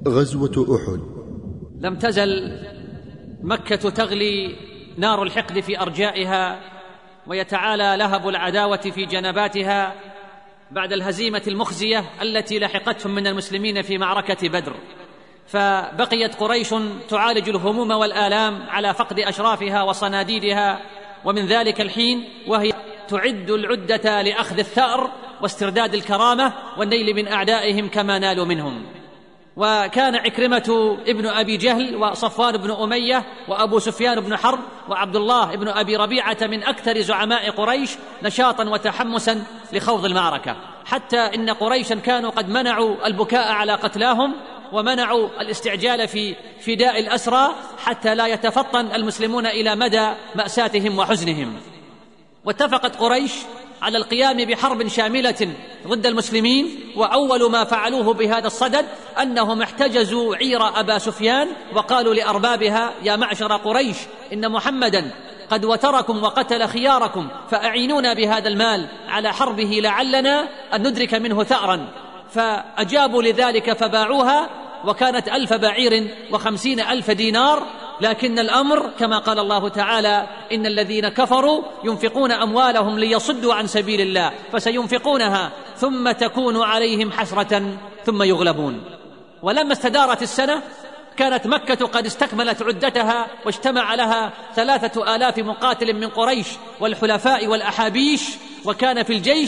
غزوة أحد. لم تزل مكة تغلي نار الحقد في أرجائها ويتعالى لهب العداوة في جنباتها بعد الهزيمة المخزية التي لحقتهم من المسلمين في معركة بدر. فبقيت قريش تعالج الهموم والآلام على فقد أشرافها وصناديدها، ومن ذلك الحين وهي تعد العدة لأخذ الثأر واسترداد الكرامة والنيل من أعدائهم كما نالوا منهم. وكان عكرمة ابن أبي جهل وصفوان بن أمية وأبو سفيان بن حرب وعبد الله بن أبي ربيعة من أكثر زعماء قريش نشاطا وتحمسا لخوض المعركة، حتى إن قريشا كانوا قد منعوا البكاء على قتلاهم ومنعوا الاستعجال في فداء الأسرى حتى لا يتفطن المسلمون إلى مدى مأساتهم وحزنهم. واتفقت قريش على القيام بحرب شاملة ضد المسلمين، وأول ما فعلوه بهذا الصدد أنهم احتجزوا عير أبا سفيان وقالوا لأربابها: يا معشر قريش، إن محمدا قد وتركم وقتل خياركم، فأعينونا بهذا المال على حربه لعلنا أن ندرك منه ثأرا. فأجابوا لذلك فباعوها، وكانت 1000 بعير و50,000 دينار. لكن الأمر كما قال الله تعالى: إن الذين كفروا ينفقون أموالهم ليصدوا عن سبيل الله فسينفقونها ثم تكون عليهم حسرة ثم يغلبون. ولما استدارت السنة كانت مكة قد استكملت عدتها واجتمع لها 3000 مقاتل من قريش والحلفاء والأحابيش، وكان في الجيش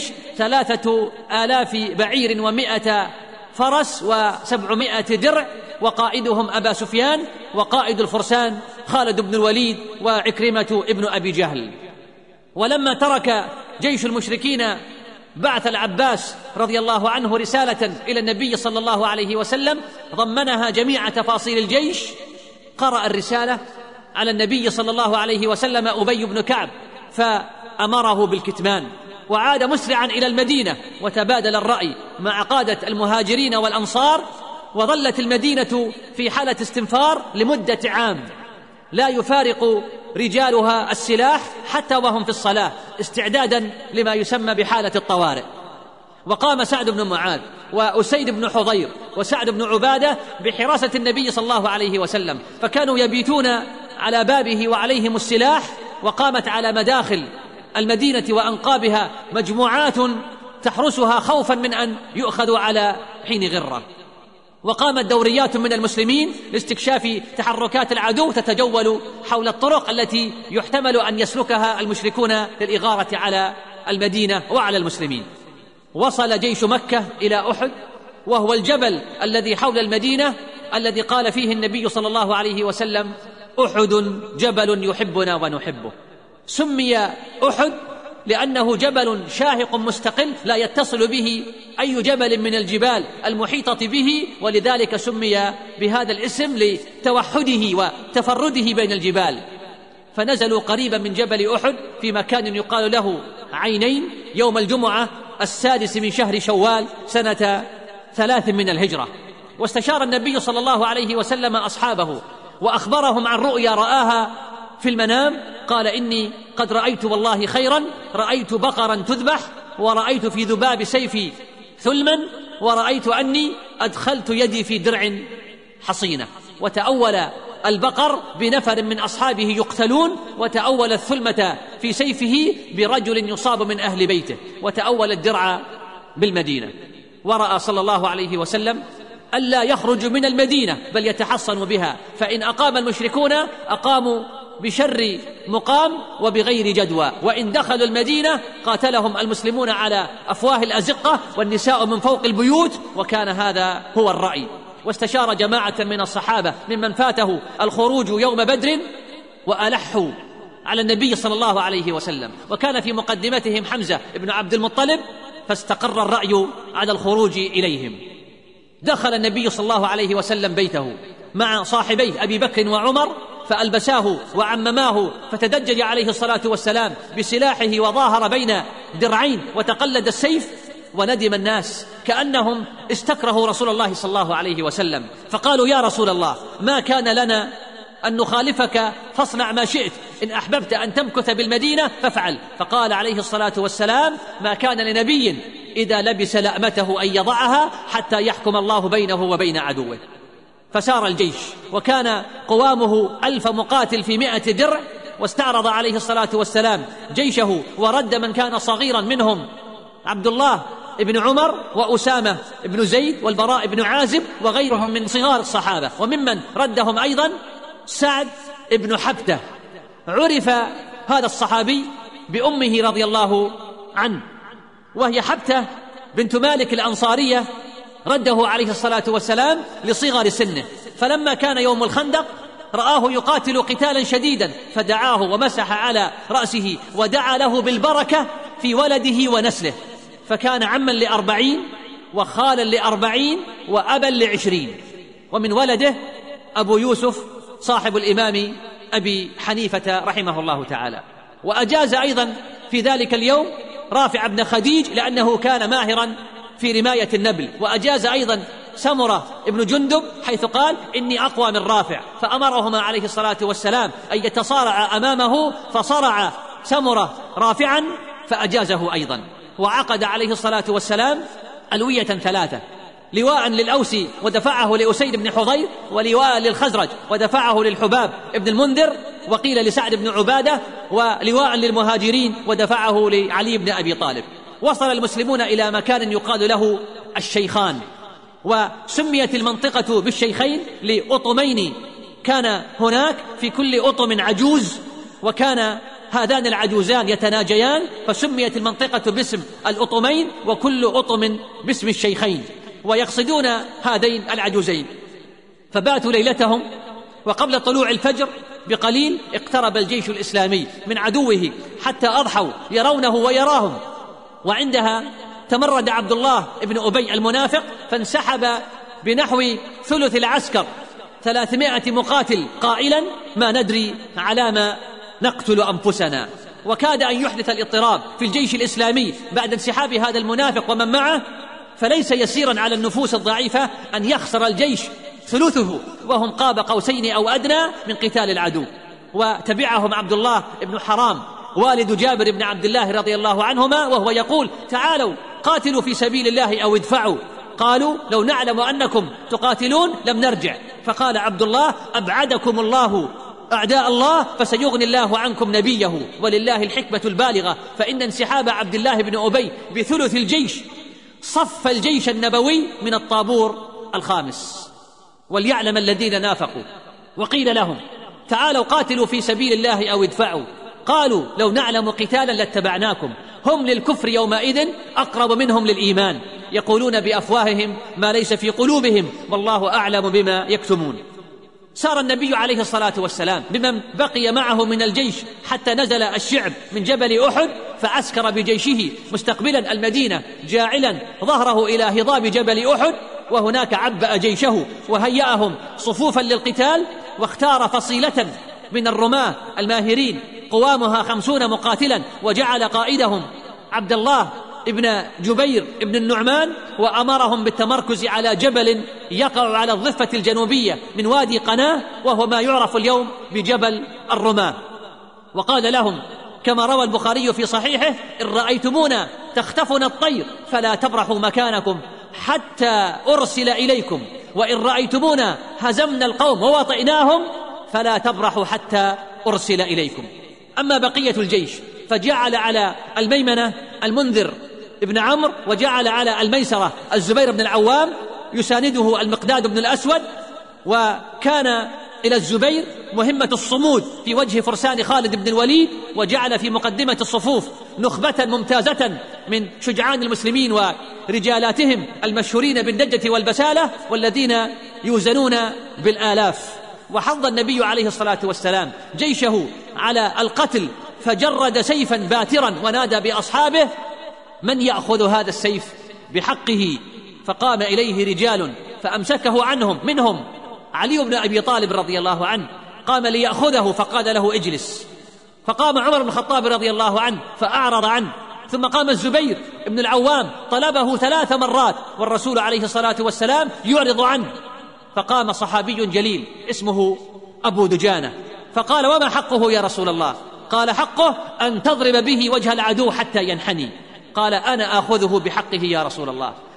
3000 بعير و100 فرس و700 درع، وقائدهم أبا سفيان، وقائد الفرسان خالد بن الوليد وعكرمة ابن أبي جهل. ولما ترك جيش المشركين بعث العباس رضي الله عنه رسالة إلى النبي صلى الله عليه وسلم ضمنها جميع تفاصيل الجيش. قرأ الرسالة على النبي صلى الله عليه وسلم أبي بن كعب فأمره بالكتمان، وعاد مسرعا إلى المدينة وتبادل الرأي مع قادة المهاجرين والأنصار. وظلت المدينة في حالة استنفار لمدة عام، لا يفارق رجالها السلاح حتى وهم في الصلاة استعدادا لما يسمى بحالة الطوارئ. وقام سعد بن معاذ وأسيد بن حضير وسعد بن عبادة بحراسة النبي صلى الله عليه وسلم، فكانوا يبيتون على بابه وعليهم السلاح. وقامت على مداخل المدينة وأنقابها مجموعات تحرسها خوفا من أن يؤخذوا على حين غرة. وقامت دوريات من المسلمين لاستكشاف تحركات العدو تتجول حول الطرق التي يحتمل أن يسلكها المشركون للإغارة على المدينة وعلى المسلمين. وصل جيش مكة إلى أحد، وهو الجبل الذي حول المدينة الذي قال فيه النبي صلى الله عليه وسلم: أحد جبل يحبنا ونحبه. سمي أحد لأنه جبل شاهق مستقل لا يتصل به أي جبل من الجبال المحيطة به، ولذلك سمي بهذا الاسم لتوحده وتفرده بين الجبال. فنزلوا قريبا من جبل أحد في مكان يقال له عينين يوم الجمعة 6 من شهر شوال سنة 3 من الهجرة. واستشار النبي صلى الله عليه وسلم أصحابه وأخبرهم عن رؤيا رآها في المنام. قال: إني قد رأيت والله خيرا، رأيت بقرا تذبح، ورأيت في ذباب سيفي ثلما، ورأيت أني أدخلت يدي في درع حصينة. وتأول البقر بنفر من أصحابه يقتلون، وتأول الثلمة في سيفه برجل يصاب من أهل بيته، وتأول الدرع بالمدينة. ورأى صلى الله عليه وسلم ألا يخرج من المدينة بل يتحصن بها، فإن أقام المشركون أقاموا بشر مقام وبغير جدوى، وإن دخلوا المدينة قاتلهم المسلمون على أفواه الأزقة والنساء من فوق البيوت. وكان هذا هو الرأي. واستشار جماعة من الصحابة ممن فاته الخروج يوم بدر وألحوا على النبي صلى الله عليه وسلم، وكان في مقدمتهم حمزة بن عبد المطلب، فاستقر الرأي على الخروج إليهم. دخل النبي صلى الله عليه وسلم بيته مع صاحبيه أبي بكر وعمر، فألبساه وعمماه، فتدجج عليه الصلاة والسلام بسلاحه وظاهر بين درعين وتقلد السيف. وندم الناس كأنهم استكرهوا رسول الله صلى الله عليه وسلم، فقالوا: يا رسول الله، ما كان لنا أن نخالفك، فاصنع ما شئت، إن أحببت أن تمكث بالمدينة فافعل. فقال عليه الصلاة والسلام: ما كان لنبي إذا لبس لأمته أن يضعها حتى يحكم الله بينه وبين عدوه. فسار الجيش، وكان قوامه 1000 مقاتل في 100 درع، واستعرض عليه الصلاة والسلام جيشه ورد من كان صغيرا منهم عبد الله ابن عمر وأسامة ابن زيد والبراء ابن عازب وغيرهم من صغار الصحابة، وممن ردهم أيضا سعد ابن حبتة. عرف هذا الصحابي بأمه رضي الله عنه، وهي حبتة بنت مالك الأنصارية، رده عليه الصلاة والسلام لصغر سنه، فلما كان يوم الخندق رآه يقاتل قتالا شديدا فدعاه ومسح على رأسه ودعا له بالبركة في ولده ونسله، فكان عما ل40 وخالا ل40 وأبا ل20. ومن ولده أبو يوسف صاحب الإمام أبي حنيفة رحمه الله تعالى. وأجاز أيضا في ذلك اليوم رافع بن خديج لأنه كان ماهرا في رماية النبل، وأجاز أيضا سمرة ابن جندب حيث قال إني أقوى من رافع، فأمرهما عليه الصلاة والسلام أن يتصارع أمامه، فصرع سمرة رافعا فأجازه أيضا. وعقد عليه الصلاة والسلام ألوية 3، لواء للأوس ودفعه لأسيد بن حضير، ولواء للخزرج ودفعه للحباب ابن المنذر، وقيل لسعد بن عبادة، ولواء للمهاجرين ودفعه لعلي بن أبي طالب. وصل المسلمون إلى مكان يقال له الشيخان، وسميت المنطقة بالشيخين لأطمين كان هناك في كل أطم عجوز، وكان هذان العجوزان يتناجيان، فسميت المنطقة باسم الأطمين وكل أطم باسم الشيخين، ويقصدون هذين العجوزين. فباتوا ليلتهم، وقبل طلوع الفجر بقليل اقترب الجيش الإسلامي من عدوه حتى أضحوا يرونه ويراهم، وعندها تمرد عبد الله بن أبي المنافق فانسحب بنحو ثلث العسكر 300 مقاتل قائلا ما ندري على ما نقتل أنفسنا. وكاد أن يحدث الاضطراب في الجيش الإسلامي بعد انسحاب هذا المنافق ومن معه، فليس يسيرا على النفوس الضعيفة أن يخسر الجيش ثلثه وهم قاب قوسين أو أدنى من قتال العدو. وتبعهم عبد الله بن حرام والد جابر بن عبد الله رضي الله عنهما وهو يقول تعالوا قاتلوا في سبيل الله أو ادفعوا، قالوا لو نعلم أنكم تقاتلون لم نرجع، فقال عبد الله أبعدكم الله أعداء الله فسيغني الله عنكم نبيه، ولله الحكمة البالغة، فإن انسحاب عبد الله بن أبي بثلث الجيش صف الجيش النبوي من الطابور الخامس. وليعلم الذين نافقوا. وقيل لهم تعالوا قاتلوا في سبيل الله أو ادفعوا، قالوا لو نعلم قتالا لاتبعناكم، هم للكفر يومئذ أقرب منهم للإيمان، يقولون بأفواههم ما ليس في قلوبهم والله أعلم بما يكتمون. سار النبي عليه الصلاة والسلام بمن بقي معه من الجيش حتى نزل الشعب من جبل أحد، فعسكر بجيشه مستقبلا المدينة جاعلا ظهره إلى هضاب جبل أحد، وهناك عبأ جيشه وهيأهم صفوفا للقتال، واختار فصيلة من الرماة الماهرين قوامها 50 مقاتلا، وجعل قائدهم عبد الله ابن جبير ابن النعمان، وأمرهم بالتمركز على جبل يقع على الضفة الجنوبية من وادي قناه، وهو ما يعرف اليوم بجبل الرماة. وقال لهم كما روى البخاري في صحيحه إن رأيتمونا تختفنا الطير فلا تبرحوا مكانكم حتى أرسل إليكم، وإن رأيتمونا هزمنا القوم ووطئناهم فلا تبرحوا حتى أرسل إليكم. أما بقية الجيش فجعل على الميمنة المنذر ابن عمرو، وجعل على الميسرة الزبير بن العوام يسانده المقداد بن الأسود، وكان إلى الزبير مهمة الصمود في وجه فرسان خالد بن الوليد، وجعل في مقدمة الصفوف نخبة ممتازة من شجعان المسلمين ورجالاتهم المشهورين بالدجة والبسالة والذين يوزنون بالآلاف. وحض النبي عليه الصلاة والسلام جيشه على القتل، فجرد سيفا باترا ونادى بأصحابه من يأخذ هذا السيف بحقه؟ فقام إليه رجال فأمسكه عنهم، منهم علي بن أبي طالب رضي الله عنه، قام ليأخذه فقال له اجلس، فقام عمر بن الخطاب رضي الله عنه فأعرض عنه، ثم قام الزبير بن العوام طلبه 3 مرات والرسول عليه الصلاة والسلام يعرض عنه، فقام صحابي جليل اسمه أبو دجانة فقال وما حقه يا رسول الله؟ قال حقه أن تضرب به وجه العدو حتى ينحني. قال أنا آخذه بحقه يا رسول الله.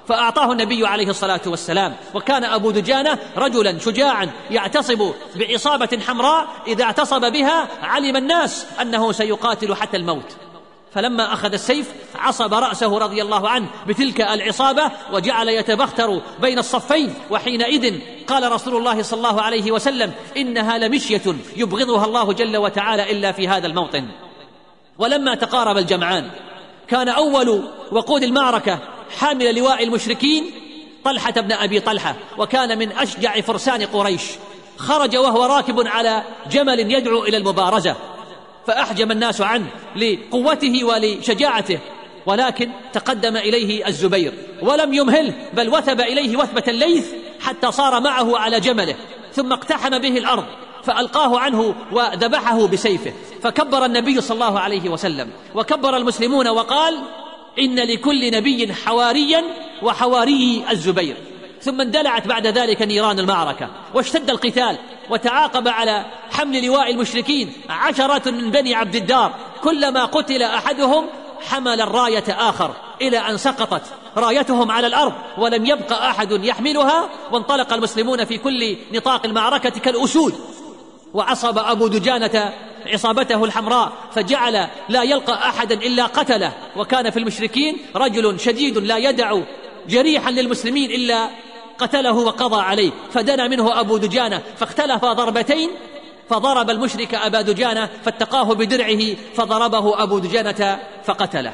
فأعطاه النبي عليه الصلاة والسلام. وكان أبو دجانة رجلا شجاعا يعتصب بعصابة حمراء إذا اعتصب بها علم الناس أنه سيقاتل حتى الموت. فلما أخذ السيف عصب رأسه رضي الله عنه بتلك العصابة وجعل يتبختر بين الصفين. وحينئذ قال رسول الله صلى الله عليه وسلم: إنها لمشية يبغضها الله جل وتعالى إلا في هذا الموطن. ولما تقارب الجمعان كان أول وقود المعركة حامل لواء المشركين طلحة بن أبي طلحة، وكان من أشجع فرسان قريش. خرج وهو راكب على جمل يدعو إلى المبارزة، فأحجم الناس عنه لقوته ولشجاعته، ولكن تقدم إليه الزبير ولم يمهله، بل وثب إليه وثبة الليث حتى صار معه على جمله، ثم اقتحم به الأرض فألقاه عنه وذبحه بسيفه. فكبر النبي صلى الله عليه وسلم وكبر المسلمون وقال: إن لكل نبي حواريا وحواري الزبير. ثم اندلعت بعد ذلك نيران المعركة واشتد القتال، وتعاقب على حمل لواء المشركين 10 من بني عبد الدار، كلما قتل أحدهم حمل الراية آخر، إلى أن سقطت رايتهم على الأرض ولم يبق أحد يحملها، وانطلق المسلمون في كل نطاق المعركة كالأسود. وعصب أبو دجانة عصابته الحمراء فجعل لا يلقى أحدا إلا قتله. وكان في المشركين رجل شديد لا يدع جريحا للمسلمين إلا قتله وقضى عليه، فدنا منه أبو دجانة فاختلف ضربتين، فضرب المشرك أبا دجانة فاتقاه بدرعه فضربه أبو دجانة فقتله.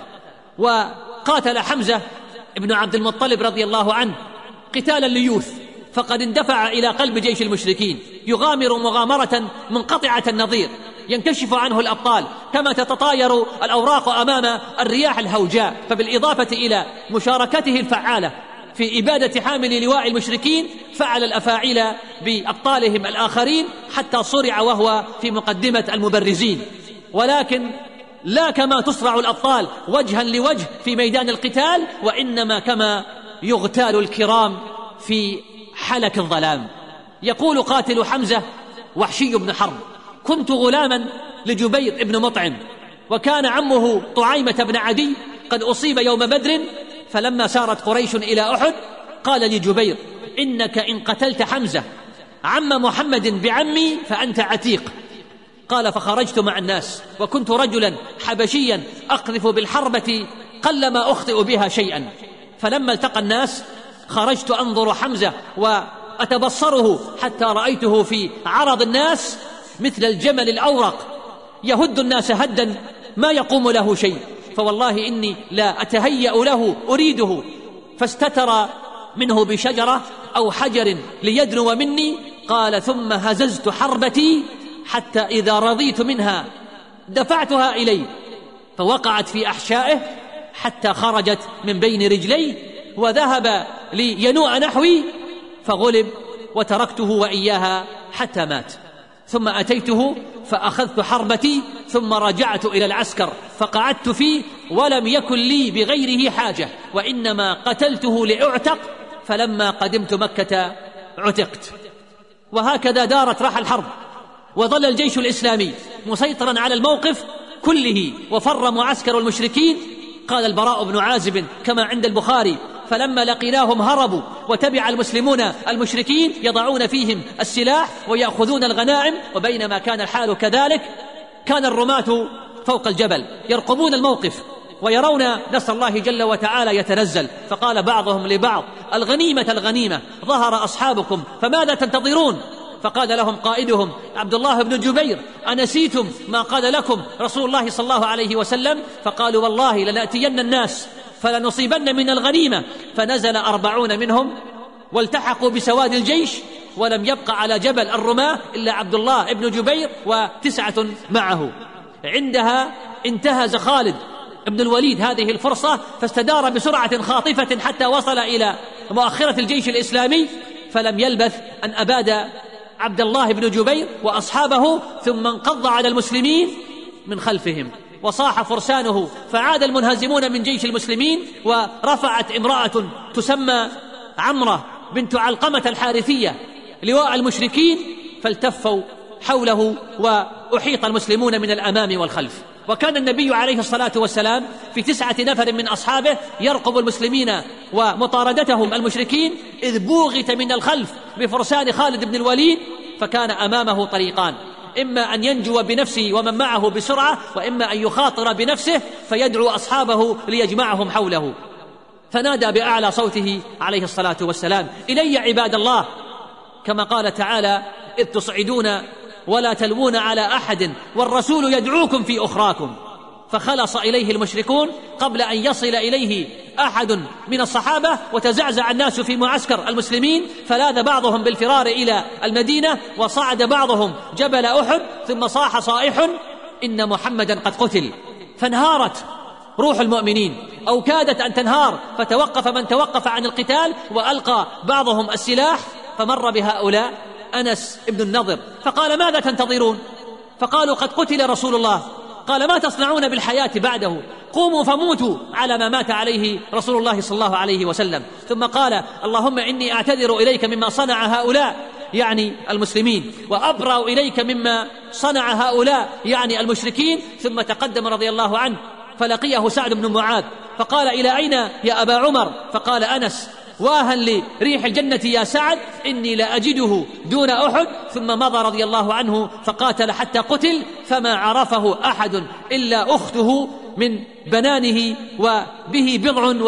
وقاتل حمزة ابن عبد المطلب رضي الله عنه قتالا ليوث، فقد اندفع إلى قلب جيش المشركين يغامر مغامرة منقطعة النظير، ينكشف عنه الأبطال كما تتطاير الأوراق أمام الرياح الهوجاء. فبالإضافة إلى مشاركته الفعالة في إبادة حامل لواء المشركين فعل الأفاعيل بأبطالهم الآخرين حتى صرع وهو في مقدمة المبرزين. ولكن لا كما تصرع الأبطال وجها لوجه في ميدان القتال، وإنما كما يغتال الكرام في حلك الظلام. يقول قاتل حمزة وحشي بن حرب: كنت غلاما لجبير بن مطعم، وكان عمه طعيمة بن عدي قد أصيب يوم بدر، فلما سارت قريش إلى أحد قال لجبير: إنك إن قتلت حمزة عم محمد بعمي فأنت عتيق. قال: فخرجت مع الناس، وكنت رجلا حبشيا أقذف بالحربة قلما أخطئ بها شيئا، فلما التقى الناس خرجت أنظر حمزة وأتبصره حتى رأيته في عرض الناس مثل الجمل الأورق يهد الناس هدا ما يقوم له شيء، فوالله إني لا أتهيأ له أريده، فاستتر منه بشجرة أو حجر ليدنو مني. قال: ثم هززت حربتي حتى إذا رضيت منها دفعتها إليه، فوقعت في أحشائه حتى خرجت من بين رجليه، وذهب لينوء نحوي فغلب، وتركته وإياها حتى مات. ثم أتيته فأخذت حربتي ثم رجعت إلى العسكر فقعدت فيه، ولم يكن لي بغيره حاجة، وإنما قتلته لأعتق، فلما قدمت مكة عتقت. وهكذا دارت راح الحرب، وظل الجيش الإسلامي مسيطرا على الموقف كله، وفر معسكر المشركين. قال البراء بن عازب كما عند البخاري: فلما لقيناهم هربوا، وتبع المسلمون المشركين يضعون فيهم السلاح ويأخذون الغنائم. وبينما كان الحال كذلك كان الرماة فوق الجبل يرقبون الموقف ويرون نصر الله جل وتعالى يتنزل. فقال بعضهم لبعض: الغنيمة الغنيمة، ظهر أصحابكم فماذا تنتظرون؟ فقال لهم قائدهم عبد الله بن جبير: أنسيتم ما قال لكم رسول الله صلى الله عليه وسلم؟ فقالوا: والله لنأتين الناس فلنصيبن من الغنيمة. فنزل 40 منهم والتحقوا بسواد الجيش، ولم يبق على جبل الرماة إلا عبد الله بن جبير و9 معه. عندها انتهز خالد بن الوليد هذه الفرصة فاستدار بسرعة خاطفة حتى وصل إلى مؤخرة الجيش الإسلامي، فلم يلبث أن أباد عبد الله بن جبير وأصحابه، ثم انقض على المسلمين من خلفهم، وصاح فرسانه فعاد المنهزمون من جيش المسلمين. ورفعت امرأة تسمى عمرة بنت علقمة الحارثية لواء المشركين، فالتفوا حوله وأحيط المسلمون من الأمام والخلف. وكان النبي عليه الصلاة والسلام في 9 نفر من أصحابه يرقب المسلمين ومطاردتهم المشركين، إذ بوغت من الخلف بفرسان خالد بن الوليد، فكان أمامه طريقان: إما أن ينجو بنفسه ومن معه بسرعة، وإما أن يخاطر بنفسه فيدعو أصحابه ليجمعهم حوله. فنادى بأعلى صوته عليه الصلاة والسلام: إلي عباد الله، كما قال تعالى: إذ تصعدون ولا تلوون على أحد والرسول يدعوكم في أخراكم. فخلص إليه المشركون قبل أن يصل إليه أحد من الصحابة، وتزعزع الناس في معسكر المسلمين، فلاذ بعضهم بالفرار إلى المدينة، وصعد بعضهم جبل أحد، ثم صاح صائح: إن محمدا قد قتل. فانهارت روح المؤمنين، أو كادت أن تنهار، فتوقف من توقف عن القتال، وألقى بعضهم السلاح. فمر بهؤلاء أنس بن النضر فقال: ماذا تنتظرون؟ فقالوا: قد قتل رسول الله. قال: ما تصنعون بالحياة بعده؟ قوموا فموتوا على ما مات عليه رسول الله صلى الله عليه وسلم. ثم قال: اللهم إني أعتذر إليك مما صنع هؤلاء، يعني المسلمين، وأبرأ إليك مما صنع هؤلاء، يعني المشركين. ثم تقدم رضي الله عنه فلقيه سعد بن معاذ فقال: إلى أين يا أبا عمر؟ فقال أنس: واها لريح الجنة يا سعد، إني لأجده دون أحد. ثم مضى رضي الله عنه فقاتل حتى قتل، فما عرفه أحد إلا أخته من بنانه، وبه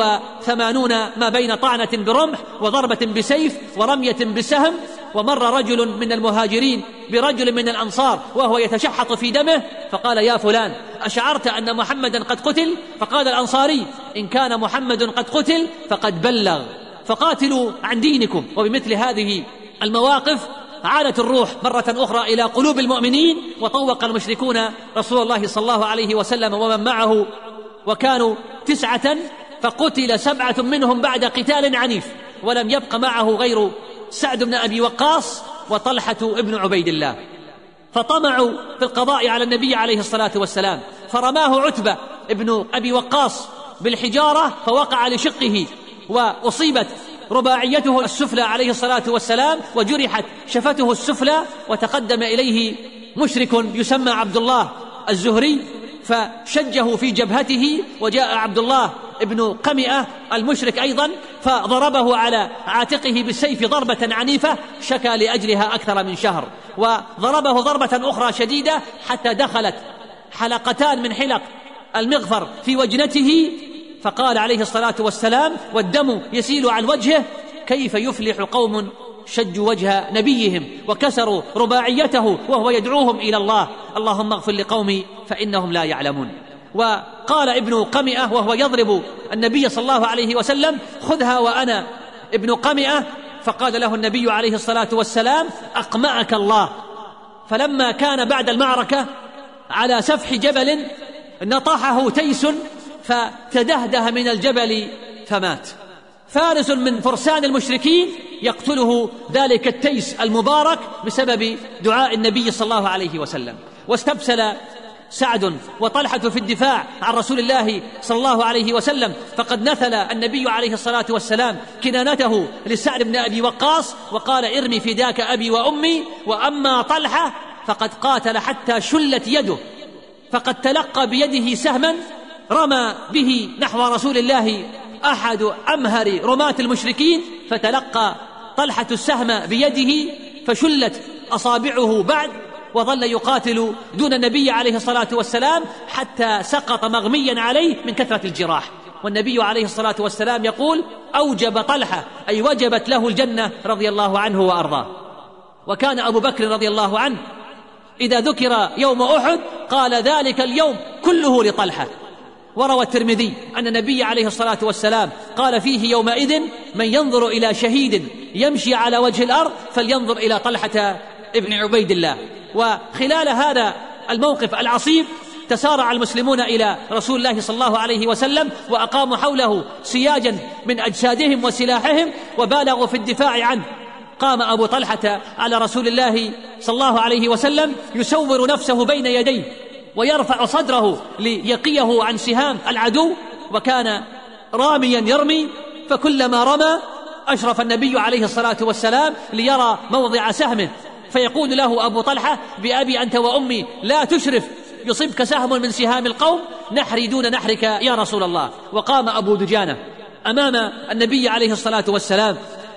87 ما بين طعنة برمح وضربة بسيف ورمية بسهم. ومر رجل من المهاجرين برجل من الأنصار وهو يتشحط في دمه، فقال: يا فلان، أشعرت أن محمدا قد قتل؟ فقال الأنصاري: إن كان محمد قد قتل فقد بلغ، فقاتلوا عن دينكم. وبمثل هذه المواقف عادت الروح مرة أخرى إلى قلوب المؤمنين، وطوق المشركون رسول الله صلى الله عليه وسلم ومن معه، وكانوا 9، فقتل 7 منهم بعد قتال عنيف، ولم يبق معه غير سعد بن أبي وقاص وطلحة ابن عبيد الله. فطمعوا في القضاء على النبي عليه الصلاة والسلام، فرماه عتبة ابن أبي وقاص بالحجارة فوقع لشقه، وأصيبت رباعيته السفلى عليه الصلاة والسلام، وجرحت شفته السفلى. وتقدم إليه مشرك يسمى عبد الله الزهري فشجه في جبهته، وجاء عبد الله ابن قمئة المشرك أيضا فضربه على عاتقه بالسيف ضربة عنيفة شكى لأجلها أكثر من شهر، وضربه ضربة أخرى شديدة حتى دخلت حلقتان من حلق المغفر في وجنته، فقال عليه الصلاة والسلام والدم يسيل عن وجهه: كيف يفلح قوم شجوا وجه نبيهم وكسروا رباعيته وهو يدعوهم إلى الله، اللهم اغفر لقومي فإنهم لا يعلمون. وقال ابن قمئة وهو يضرب النبي صلى الله عليه وسلم: خذها وأنا ابن قمئة. فقال له النبي عليه الصلاة والسلام: أقمعك الله. فلما كان بعد المعركة على سفح جبل نطحه تيس فتدهده من الجبل فمات. فارس من فرسان المشركين يقتله ذلك التيس المبارك بسبب دعاء النبي صلى الله عليه وسلم. واستبسل سعد وطلحة في الدفاع عن رسول الله صلى الله عليه وسلم، فقد نثل النبي عليه الصلاة والسلام كنانته لسعد بن أبي وقاص وقال: ارمي فداك أبي وأمي. وأما طلحة فقد قاتل حتى شلت يده، فقد تلقى بيده سهما رمى به نحو رسول الله أحد أمهر رماة المشركين، فتلقى طلحة السهم بيده فشلت أصابعه بعد، وظل يقاتل دون النبي عليه الصلاة والسلام حتى سقط مغميا عليه من كثرة الجراح. والنبي عليه الصلاة والسلام يقول: أوجب طلحة، أي وجبت له الجنة رضي الله عنه وأرضاه. وكان أبو بكر رضي الله عنه إذا ذكر يوم أحد قال: ذلك اليوم كله لطلحة. وروى الترمذي أن النبي عليه الصلاة والسلام قال فيه يومئذ: من ينظر إلى شهيد يمشي على وجه الأرض فلينظر إلى طلحة ابن عبيد الله. وخلال هذا الموقف العصيب تسارع المسلمون إلى رسول الله صلى الله عليه وسلم، وأقاموا حوله سياجا من أجسادهم وسلاحهم، وبالغوا في الدفاع عنه. قام أبو طلحة على رسول الله صلى الله عليه وسلم يسور نفسه بين يديه ويرفع صدره ليقيه عن سهام العدو، وكان راميا يرمي، فكلما رمى أشرف النبي عليه الصلاة والسلام ليرى موضع سهمه، فيقول له أبو طلحة: بأبي أنت وأمي لا تشرف يصبك سهم من سهام القوم نحري دون نحرك يا رسول الله. وقام أبو دجانة أمام النبي عليه الصلاة والسلام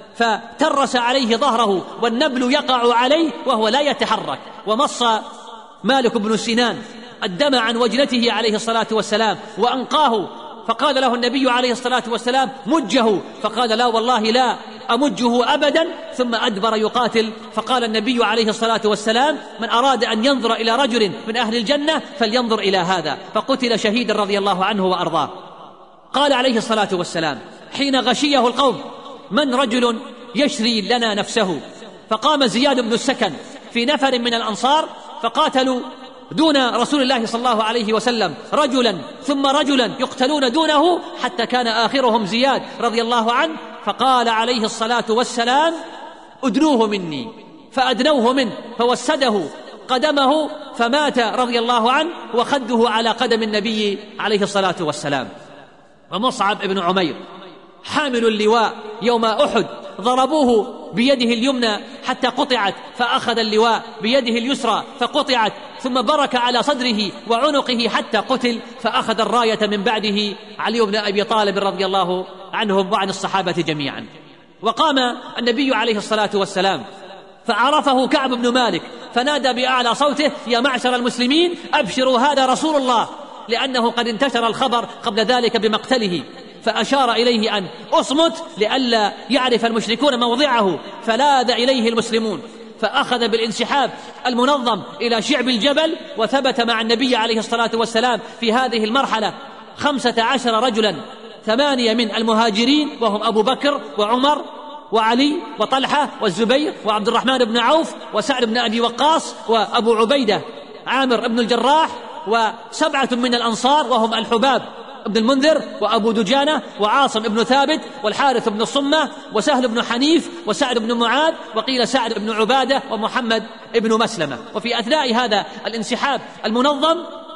فترس عليه ظهره والنبل يقع عليه وهو لا يتحرك، ومص مالك بن سنان الدم عن وجنته عليه الصلاة والسلام وأنقاه، فقال له النبي عليه الصلاة والسلام مجه، فقال لا والله لا أمجه أبدا، ثم أدبر يقاتل. فقال النبي عليه الصلاة والسلام من أراد أن ينظر إلى رجل من أهل الجنة فلينظر إلى هذا، فقتل شهيدا رضي الله عنه وأرضاه. قال عليه الصلاة والسلام حين غشيه القوم من رجل يشري لنا نفسه؟ فقام زياد بن السكن في نفر من الأنصار فقاتلوا دون رسول الله صلى الله عليه وسلم رجلا ثم رجلا يقتلون دونه حتى كان آخرهم زياد رضي الله عنه، فقال عليه الصلاة والسلام أدنوه مني، فأدنوه منه فوسده قدمه فمات رضي الله عنه وخده على قدم النبي عليه الصلاة والسلام. ومصعب بن عمير حامل اللواء يوم أحد ضربوه بيده اليمنى حتى قطعت، فأخذ اللواء بيده اليسرى فقطعت، ثم برك على صدره وعنقه حتى قتل، فأخذ الراية من بعده علي بن أبي طالب رضي الله عنهم وعن الصحابة جميعا. وقام النبي عليه الصلاة والسلام فعرفه كعب بن مالك فنادى بأعلى صوته يا معشر المسلمين أبشروا هذا رسول الله، لأنه قد انتشر الخبر قبل ذلك بمقتله، فأشار إليه أن أصمت لئلا يعرف المشركون موضعه، فلاذ إليه المسلمون، فأخذ بالانسحاب المنظم إلى شعب الجبل، وثبت مع النبي عليه الصلاة والسلام في هذه المرحلة 15 رجلا، 8 من المهاجرين وهم أبو بكر وعمر وعلي وطلحة والزبير وعبد الرحمن بن عوف وسعد بن أبي وقاص وأبو عبيدة عامر بن الجراح، و7 من الأنصار وهم الحباب ابن المنذر وأبو دجانة وعاصم بن ثابت والحارث بن الصمة وسهل بن حنيف وسعد بن معاذ، وقيل سعد بن عبادة ومحمد بن مسلمة. وفي أثناء هذا الانسحاب المنظم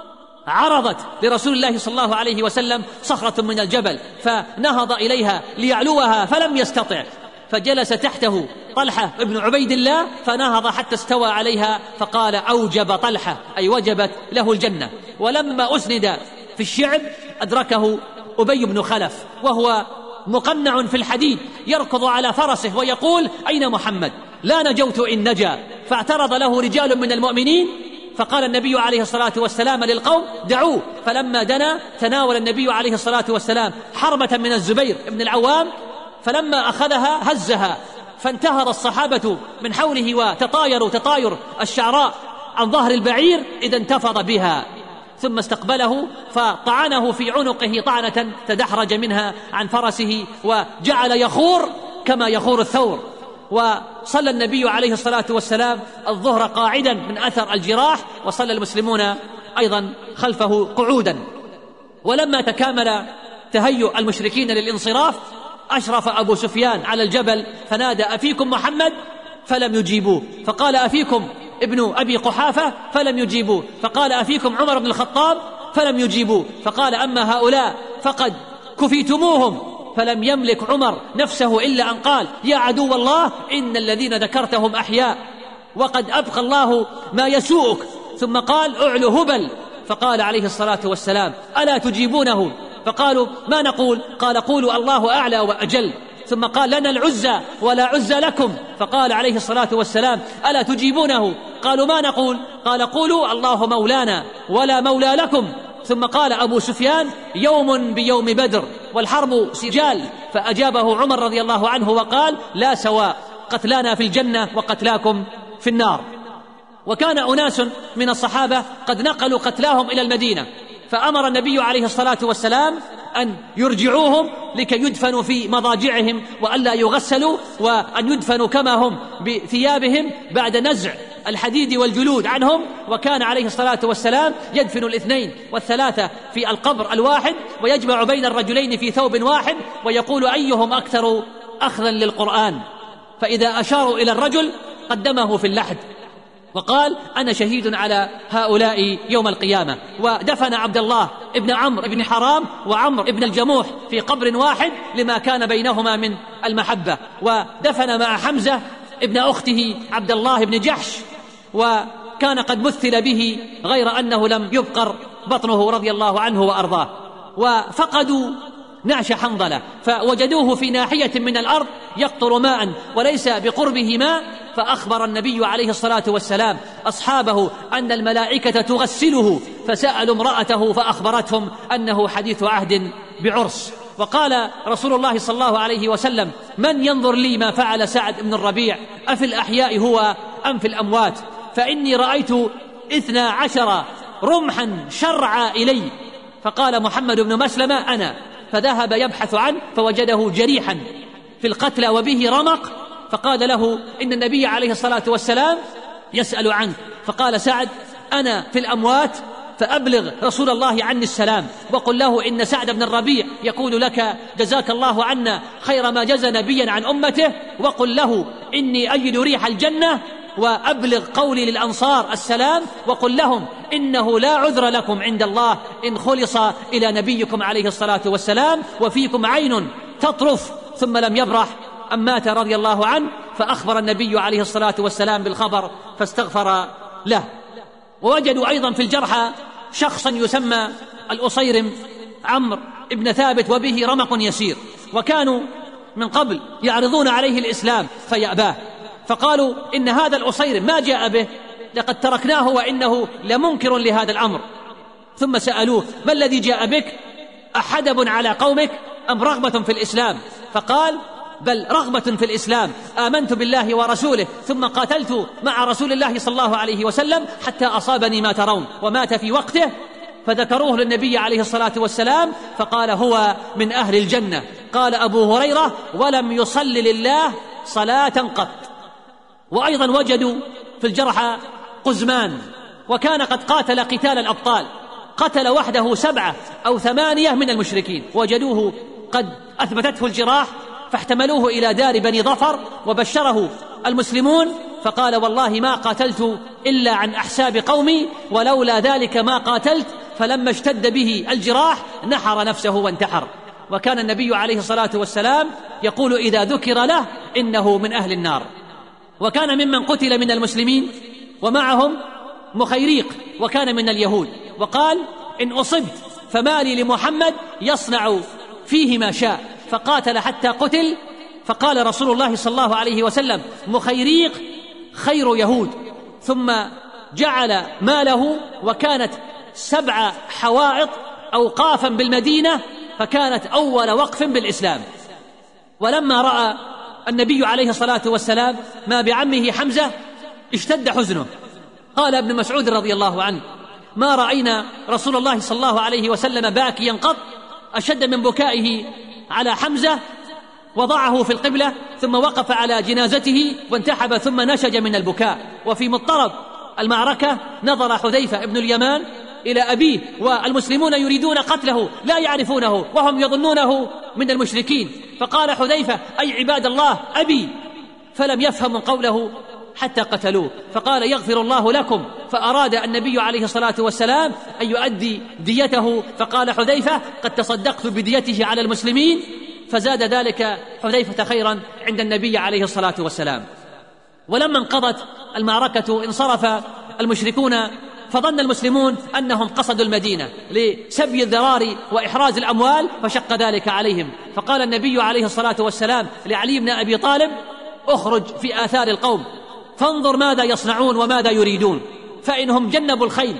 عرضت لرسول الله صلى الله عليه وسلم صخرة من الجبل فنهض إليها ليعلوها فلم يستطع، فجلس تحته طلحة بن عبيد الله فنهض حتى استوى عليها، فقال أوجب طلحة أي وجبت له الجنة. ولما أسند في الشعب أدركه أبي بن خلف وهو مقنع في الحديد يركض على فرسه ويقول أين محمد؟ لا نجوت إن نجا. فاعترض له رجال من المؤمنين، فقال النبي عليه الصلاة والسلام للقوم دعوه، فلما دنا تناول النبي عليه الصلاة والسلام حربة من الزبير بن العوام، فلما أخذها هزها فانتهض الصحابة من حوله وتطايروا تطاير الشعراء عن ظهر البعير إذا انتفض بها، ثم استقبله فطعنه في عنقه طعنة تدحرج منها عن فرسه وجعل يخور كما يخور الثور. وصلى النبي عليه الصلاة والسلام الظهر قاعدا من أثر الجراح، وصلى المسلمون أيضا خلفه قعودا. ولما تكامل تهيؤ المشركين للانصراف أشرف أبو سفيان على الجبل فنادى أفيكم محمد؟ فلم يجيبوه، فقال أفيكم ابن أبي قحافة؟ فلم يجيبوه، فقال أفيكم عمر بن الخطاب؟ فلم يجيبوه، فقال أما هؤلاء فقد كفيتموهم. فلم يملك عمر نفسه إلا أن قال يا عدو الله إن الذين ذكرتهم أحياء وقد أبقى الله ما يسوءك، ثم قال أعلو هبل، فقال عليه الصلاة والسلام ألا تجيبونه؟ فقالوا ما نقول؟ قال قولوا الله أعلى وأجل. ثم قال لنا العزى ولا عزى لكم، فقال عليه الصلاة والسلام ألا تجيبونه؟ قالوا ما نقول؟ قال قولوا الله مولانا ولا مولى لكم. ثم قال أبو سفيان يوم بيوم بدر والحرب سجال، فأجابه عمر رضي الله عنه وقال لا سواء، قتلانا في الجنة وقتلاكم في النار. وكان أناس من الصحابة قد نقلوا قتلاهم إلى المدينة، فأمر النبي عليه الصلاة والسلام أن يرجعوهم لكي يدفنوا في مضاجعهم وألا يغسلوا، وأن يدفنوا كما هم بثيابهم بعد نزع الحديد والجلود عنهم. وكان عليه الصلاة والسلام يدفن 2 و3 في القبر الواحد، ويجمع بين الرجلين في ثوب واحد، ويقول أيهم أكثر أخذا للقرآن، فإذا أشاروا إلى الرجل قدمه في اللحد وقال أنا شهيد على هؤلاء يوم القيامة. ودفن عبد الله ابن عمرو ابن حرام وعمرو ابن الجموح في قبر واحد لما كان بينهما من المحبة. ودفن مع حمزة ابن أخته عبد الله بن جحش، وكان قد مثل به غير أنه لم يبقر بطنه رضي الله عنه وأرضاه. وفقدوا نعش حنظلة فوجدوه في ناحية من الأرض يقطر ماء وليس بقربه ماء، فأخبر النبي عليه الصلاة والسلام أصحابه أن الملائكة تغسله، فسألوا امرأته فأخبرتهم أنه حديث عهد بعرس. وقال رسول الله صلى الله عليه وسلم: من ينظر لي ما فعل سعد بن الربيع، أفي الأحياء هو أم في الأموات؟ فإني رأيت 12 رمحا شرعا إلي. فقال محمد بن مسلمة: أنا. فذهب يبحث عنه فوجده جريحا في القتلى وبه رمق، فقال له: إن النبي عليه الصلاة والسلام يسأل عنك. فقال سعد: أنا في الأموات، فأبلغ رسول الله عني السلام وقل له إن سعد بن الربيع يقول لك جزاك الله عنا خير ما جزى نبيا عن أمته، وقل له إني أجد ريح الجنة، وأبلغ قولي للأنصار السلام وقل لهم إنه لا عذر لكم عند الله إن خلص إلى نبيكم عليه الصلاة والسلام وفيكم عين تطرف. ثم لم يبرح أم مات رضي الله عنه، فأخبر النبي عليه الصلاة والسلام بالخبر فاستغفر له. ووجدوا أيضا في الجرحى شخصا يسمى الأصيرم عمرو بن ثابت وبه رمق يسير، وكانوا من قبل يعرضون عليه الإسلام فيأباه، فقالوا: إن هذا الأصيرم ما جاء به، لقد تركناه وإنه لمنكر لهذا الأمر. ثم سألوه: ما الذي جاء بك؟ أحدب على قومك أم رغبة في الإسلام؟ فقال: بل رغبة في الإسلام، آمنت بالله ورسوله ثم قاتلت مع رسول الله صلى الله عليه وسلم حتى أصابني ما ترون، ومات في وقته. فذكروه للنبي عليه الصلاة والسلام فقال: هو من أهل الجنة. قال أبو هريرة: ولم يصل لله صلاة قط. وأيضا وجدوا في الجرحى قزمان، وكان قد قاتل قتال الأبطال، قتل وحده 7 أو 8 من المشركين، وجدوه قد أثبتته الجراح فاحتملوه إلى دار بني ظفر وبشره المسلمون، فقال: والله ما قاتلت إلا عن أحساب قومي، ولولا ذلك ما قاتلت. فلما اشتد به الجراح نحر نفسه وانتحر. وكان النبي عليه الصلاة والسلام يقول إذا ذكر له إنه من أهل النار. وكان ممن قتل من المسلمين ومعهم مخيريق، وكان من اليهود، وقال: إن أصبت فما لي لمحمد يصنع فيه ما شاء، فقاتل حتى قتل. فقال رسول الله صلى الله عليه وسلم: مخيريق خير يهود. ثم جعل ماله، وكانت 7 حوائط أوقافا بالمدينة، فكانت أول وقف بالإسلام. ولما رأى النبي عليه الصلاة والسلام ما بعمه حمزة اشتد حزنه. قال ابن مسعود رضي الله عنه: ما رأينا رسول الله صلى الله عليه وسلم باكيا قط أشد من بكائه على حمزة. وضعه في القبلة ثم وقف على جنازته وانتحب ثم نشج من البكاء. وفي مضطرب المعركة نظر حذيفة بن اليمان إلى أبيه والمسلمون يريدون قتله لا يعرفونه وهم يظنونه من المشركين، فقال حذيفة: أي عباد الله أبي، فلم يفهموا قوله حتى قتلوه، فقال: يغفر الله لكم. فأراد النبي عليه الصلاة والسلام أن يؤدي ديته، فقال حذيفة: قد تصدقت بديته على المسلمين. فزاد ذلك حذيفة خيرا عند النبي عليه الصلاة والسلام. ولما انقضت المعركة انصرف المشركون، فظن المسلمون أنهم قصدوا المدينة لسبي الذرار وإحراز الأموال، فشق ذلك عليهم. فقال النبي عليه الصلاة والسلام لعلي بن أبي طالب: اخرج في آثار القوم فانظر ماذا يصنعون وماذا يريدون، فإنهم جنبوا الخيل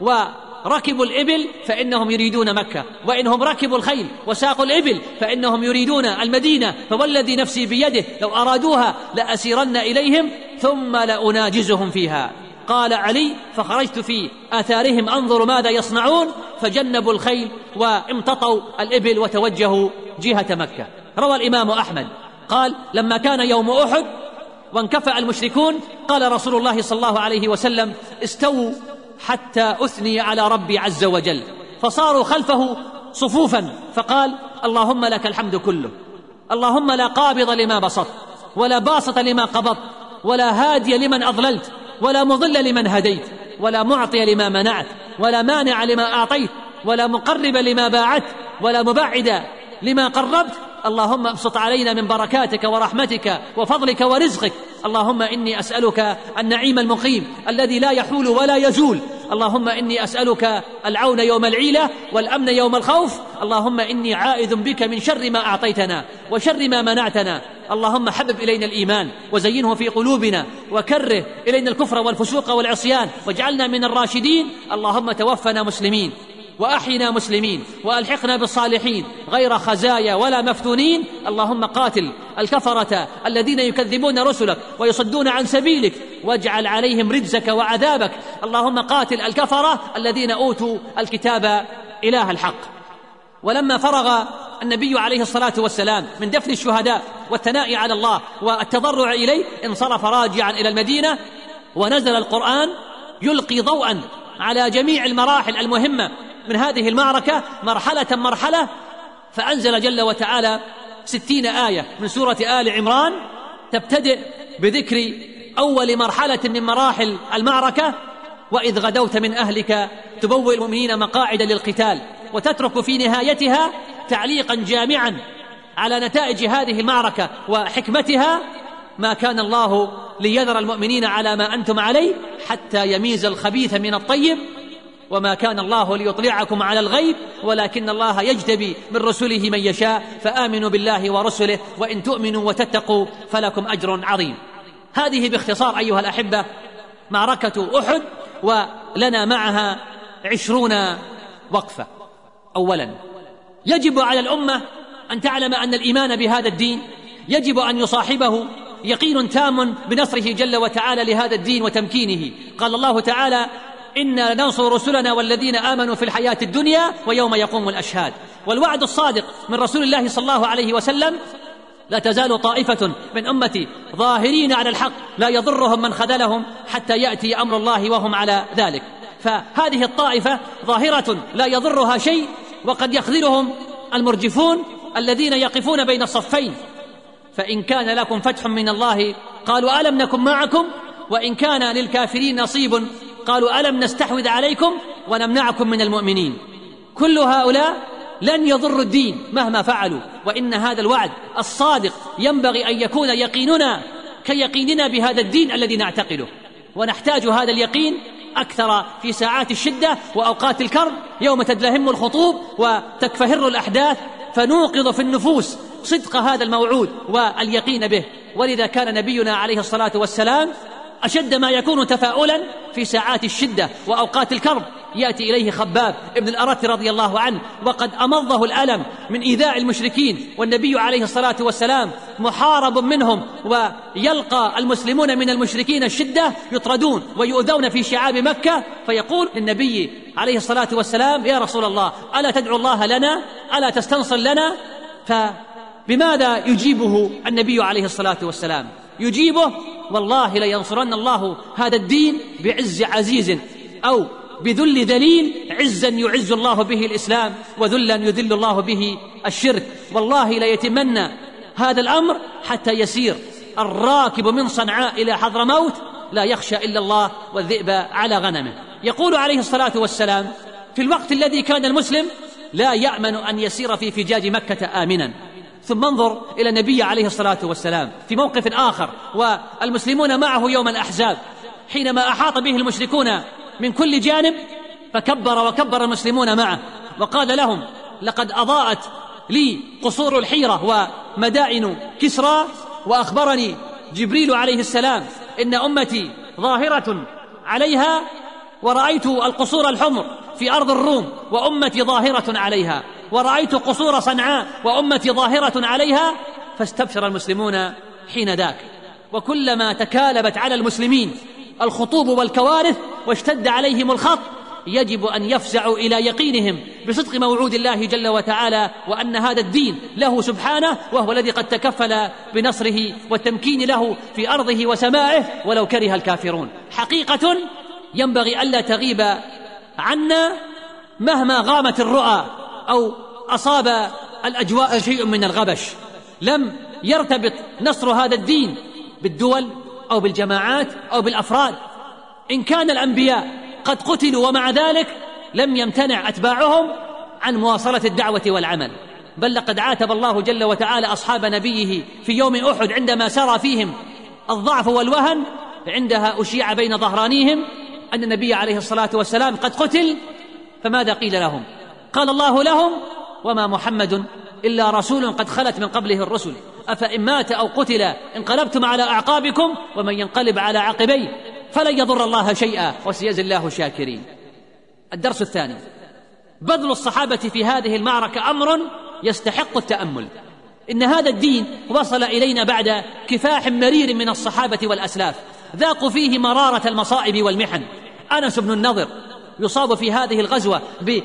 وركبوا الإبل فإنهم يريدون مكة، وإنهم ركبوا الخيل وساقوا الإبل فإنهم يريدون المدينة، فوالذي نفسي بيده لو أرادوها لأسيرن إليهم ثم لأناجزهم فيها. قال علي: فخرجت في آثارهم أنظر ماذا يصنعون، فجنبوا الخيل وامتطوا الإبل وتوجهوا جهة مكة. روى الإمام أحمد قال: لما كان يوم أحد وانكفأ المشركون قال رسول الله صلى الله عليه وسلم: استووا حتى أثني على ربي عز وجل. فصاروا خلفه صفوفا، فقال: اللهم لك الحمد كله، اللهم لا قابض لما بسطت ولا باسط لما قبضت ولا هادي لمن أضللت ولا مضل لمن هديت ولا معطي لما منعت ولا مانع لما أعطيت ولا مقرب لما باعت ولا مبعد لما قربت. اللهم ابسط علينا من بركاتك ورحمتك وفضلك ورزقك اللهم إني أسألك النعيم المقيم الذي لا يحول ولا يزول. اللهم إني أسألك العون يوم العيلة والأمن يوم الخوف. اللهم إني عائذ بك من شر ما أعطيتنا وشر ما منعتنا. اللهم حبب إلينا الإيمان وزينه في قلوبنا وكره إلينا الكفر والفسوق والعصيان واجعلنا من الراشدين. اللهم توفنا مسلمين وأحينا مسلمين وألحقنا بالصالحين غير خزايا ولا مفتونين. اللهم قاتل الكفرة الذين يكذبون رسلك ويصدون عن سبيلك واجعل عليهم رجزك وعذابك. اللهم قاتل الكفرة الذين أوتوا الكتاب إله الحق. ولما فرغ النبي عليه الصلاة والسلام من دفن الشهداء والثناء على الله والتضرع إليه انصرف راجعا إلى المدينة، ونزل القرآن يلقي ضوءا على جميع المراحل المهمة من هذه المعركة مرحلة مرحلة، فأنزل جل وتعالى 60 آية من سورة آل عمران تبتدئ بذكر أول مرحلة من مراحل المعركة: وإذ غدوت من أهلك تبوئ المؤمنين مقاعد للقتال، وتترك في نهايتها تعليقا جامعا على نتائج هذه المعركة وحكمتها: ما كان الله ليذر المؤمنين على ما أنتم عليه حتى يميز الخبيث من الطيب، وما كان الله ليطلعكم على الغيب ولكن الله يجتبي من رسله من يشاء، فآمنوا بالله ورسله وإن تؤمنوا وتتقوا فلكم أجر عظيم. هذه باختصار أيها الأحبة معركة أحد، ولنا معها 20 وقفة. أولا، يجب على الأمة أن تعلم أن الإيمان بهذا الدين يجب أن يصاحبه يقين تام بنصره جل وتعالى لهذا الدين وتمكينه. قال الله تعالى: إنا لننصر رسلنا والذين آمنوا في الحياة الدنيا ويوم يقوم الأشهاد. والوعد الصادق من رسول الله صلى الله عليه وسلم: لا تزال طائفة من أمتي ظاهرين على الحق لا يضرهم من خذلهم حتى يأتي أمر الله وهم على ذلك. فهذه الطائفة ظاهرة لا يضرها شيء، وقد يخذلهم المرجفون الذين يقفون بين الصفين، فإن كان لكم فتح من الله قالوا ألم نكن معكم، وإن كان للكافرين نصيب قالوا ألم نستحوذ عليكم ونمنعكم من المؤمنين. كل هؤلاء لن يضروا الدين مهما فعلوا، وإن هذا الوعد الصادق ينبغي أن يكون يقيننا كيقيننا بهذا الدين الذي نعتقده، ونحتاج هذا اليقين أكثر في ساعات الشدة وأوقات الكرب، يوم تدلهم الخطوب وتكفهر الأحداث، فنوقظ في النفوس صدق هذا الموعود واليقين به. ولذا كان نبينا عليه الصلاة والسلام أشد ما يكون تفاؤلا في ساعات الشدة وأوقات الكرب. يأتي إليه خباب ابن الأرت رضي الله عنه وقد أمضه الألم من إيذاء المشركين، والنبي عليه الصلاة والسلام محارب منهم، ويلقى المسلمون من المشركين الشدة يطردون ويؤذون في شعاب مكة، فيقول للنبي عليه الصلاة والسلام: يا رسول الله، ألا تدعو الله لنا؟ ألا تستنصر لنا؟ فبماذا يجيبه النبي عليه الصلاة والسلام؟ يجيبه: والله لينصرن الله هذا الدين بعز عزيز، أو بذل ذليل، عزا يعز الله به الإسلام وذلا يذل الله به الشرك. والله ليتمنى هذا الأمر حتى يسير الراكب من صنعاء إلى حضرموت لا يخشى إلا الله والذئب على غنمه. يقول عليه الصلاة والسلام في الوقت الذي كان المسلم لا يأمن أن يسير في فجاج مكة آمنا. ثم انظر إلى النبي عليه الصلاة والسلام في موقف آخر والمسلمون معه يوم الأحزاب، حينما أحاط به المشركون من كل جانب فكبر وكبر المسلمون معه وقال لهم: لقد أضاءت لي قصور الحيرة ومدائن كسرى، وأخبرني جبريل عليه السلام إن أمتي ظاهرة عليها، ورأيت القصور الحمر في أرض الروم وأمتي ظاهرة عليها، ورأيت قصور صنعاء وأمتي ظاهرة عليها. فاستبشر المسلمون حين ذاك. وكلما تكالبت على المسلمين الخطوب والكوارث واشتد عليهم الخط يجب أن يفزعوا إلى يقينهم بصدق موعود الله جل وتعالى، وأن هذا الدين له سبحانه، وهو الذي قد تكفل بنصره والتمكين له في أرضه وسمائه ولو كره الكافرون. حقيقة ينبغي ألا تغيب عنا مهما غامت الرؤى أو أصاب الأجواء شيء من الغبش. لم يرتبط نصر هذا الدين بالدول أو بالجماعات أو بالأفراد. إن كان الأنبياء قد قتلوا ومع ذلك لم يمتنع أتباعهم عن مواصلة الدعوة والعمل، بل لقد عاتب الله جل وتعالى أصحاب نبيه في يوم أحد عندما سرى فيهم الضعف والوهن عندها أشيع بين ظهرانيهم أن النبي عليه الصلاة والسلام قد قتل، فماذا قيل لهم؟ قال الله لهم: وما محمد إلا رسول قد خلت من قبله الرسل أفإن مات أو قتل انقلبتم على أعقابكم ومن ينقلب على عقبيه فلن يضر الله شيئا وسيجزي الله الشاكرين. الدرس الثاني: بذل الصحابة في هذه المعركة أمر يستحق التأمل. إن هذا الدين وصل إلينا بعد كفاح مرير من الصحابة والأسلاف ذاقوا فيه مرارة المصائب والمحن. أنس بن النضر يصاب في هذه الغزوة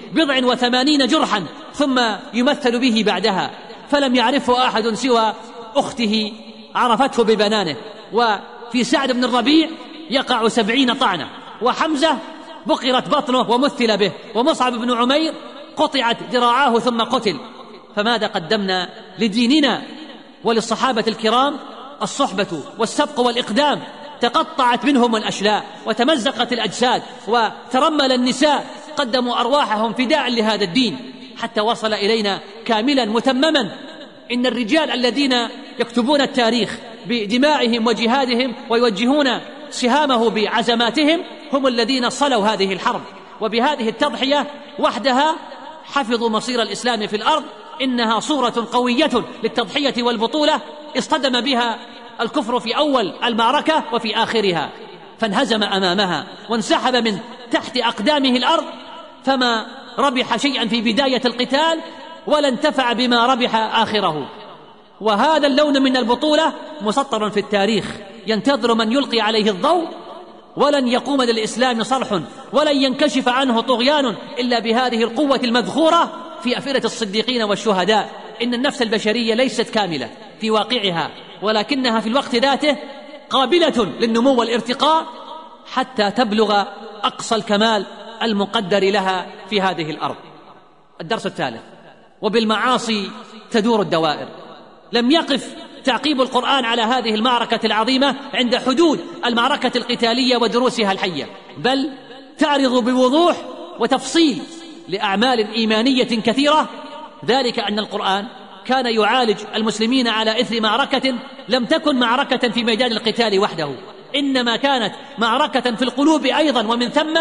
ب80 جرحا ثم يمثل به بعدها، فلم يعرفه أحد سوى أخته عرفته ببنانه. وفي سعد بن الربيع يقع 70 طعنة، وحمزة بقرت بطنه ومثل به، ومصعب بن عمير قطعت ذراعاه ثم قتل. فماذا قدمنا لديننا وللصحابة الكرام؟ الصحبة والسبق والإقدام. تقطعت منهم الأشلاء وتمزقت الأجساد وترمل النساء، قدموا أرواحهم فداء لهذا الدين حتى وصل إلينا كاملا متمما. إن الرجال الذين يكتبون التاريخ بدمائهم وجهادهم ويوجهون سهامه بعزماتهم هم الذين صلوا هذه الحرب، وبهذه التضحية وحدها حفظوا مصير الإسلام في الأرض. إنها صورة قوية للتضحية والبطولة اصطدم بها الكفر في أول المعركة وفي آخرها، فانهزم أمامها وانسحب من تحت أقدامه الأرض، فما ربح شيئا في بداية القتال ولا انتفع بما ربح آخره. وهذا اللون من البطولة مسطر في التاريخ ينتظر من يلقي عليه الضوء، ولن يقوم للإسلام صلح ولن ينكشف عنه طغيان إلا بهذه القوة المذخورة في أفئدة الصديقين والشهداء. إن النفس البشرية ليست كاملة في واقعها، ولكنها في الوقت ذاته قابلة للنمو والارتقاء حتى تبلغ أقصى الكمال المقدر لها في هذه الأرض. الدرس الثالث: وبالمعاصي تدور الدوائر. لم يقف تعقيب القرآن على هذه المعركة العظيمة عند حدود المعركة القتالية ودروسها الحية، بل تعرض بوضوح وتفصيل لأعمال إيمانية كثيرة. ذلك أن القرآن كان يعالج المسلمين على إثر معركة لم تكن معركة في ميدان القتال وحده، إنما كانت معركة في القلوب أيضا، ومن ثم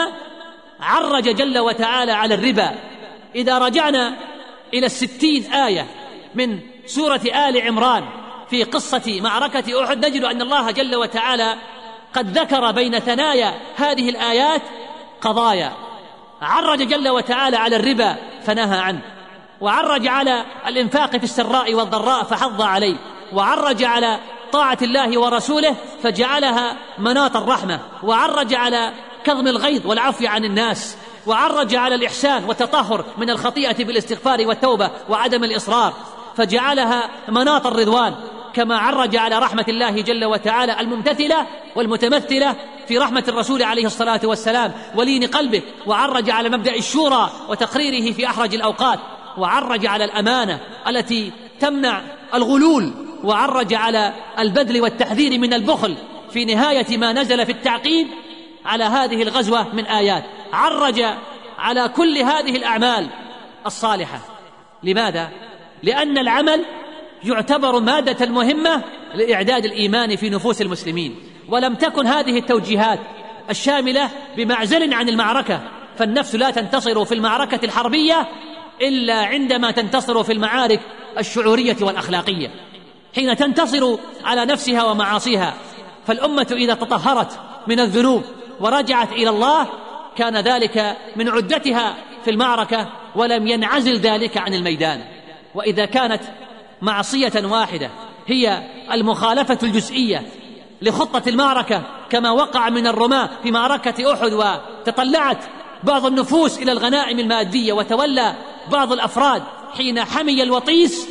عرج جل وتعالى على الربا. إذا رجعنا إلى 60 آية من سورة آل عمران في قصة معركة أحد نجد أن الله جل وتعالى قد ذكر بين ثنايا هذه الآيات قضايا. عرج جل وتعالى على الربا فنهى عنه، وعرج على الإنفاق في السراء والضراء فحض عليه، وعرج على طاعة الله ورسوله فجعلها مناط الرحمة، وعرج على كظم الغيظ والعفو عن الناس، وعرج على الإحسان والتطهر من الخطيئة بالاستغفار والتوبة وعدم الإصرار فجعلها مناط الرضوان، كما عرج على رحمة الله جل وتعالى الممتثلة والمتمثلة في رحمة الرسول عليه الصلاة والسلام ولين قلبه، وعرج على مبدأ الشورى وتقريره في أحرج الأوقات، وعرج على الأمانة التي تمنع الغلول، وعرج على البذل والتحذير من البخل في نهاية ما نزل في التعقيد على هذه الغزوة من آيات. عرج على كل هذه الأعمال الصالحة. لماذا؟ لأن العمل يعتبر مادة مهمة لإعداد الإيمان في نفوس المسلمين، ولم تكن هذه التوجيهات الشاملة بمعزل عن المعركة، فالنفس لا تنتصر في المعركة الحربية إلا عندما تنتصر في المعارك الشعورية والأخلاقية، حين تنتصر على نفسها ومعاصيها. فالأمة إذا تطهرت من الذنوب ورجعت إلى الله كان ذلك من عدتها في المعركة، ولم ينعزل ذلك عن الميدان. وإذا كانت معصية واحدة هي المخالفة الجزئية لخطة المعركة كما وقع من الرماة في معركة أحد، وتطلعت بعض النفوس إلى الغنائم المادية، وتولى بعض الأفراد حين حمي الوطيس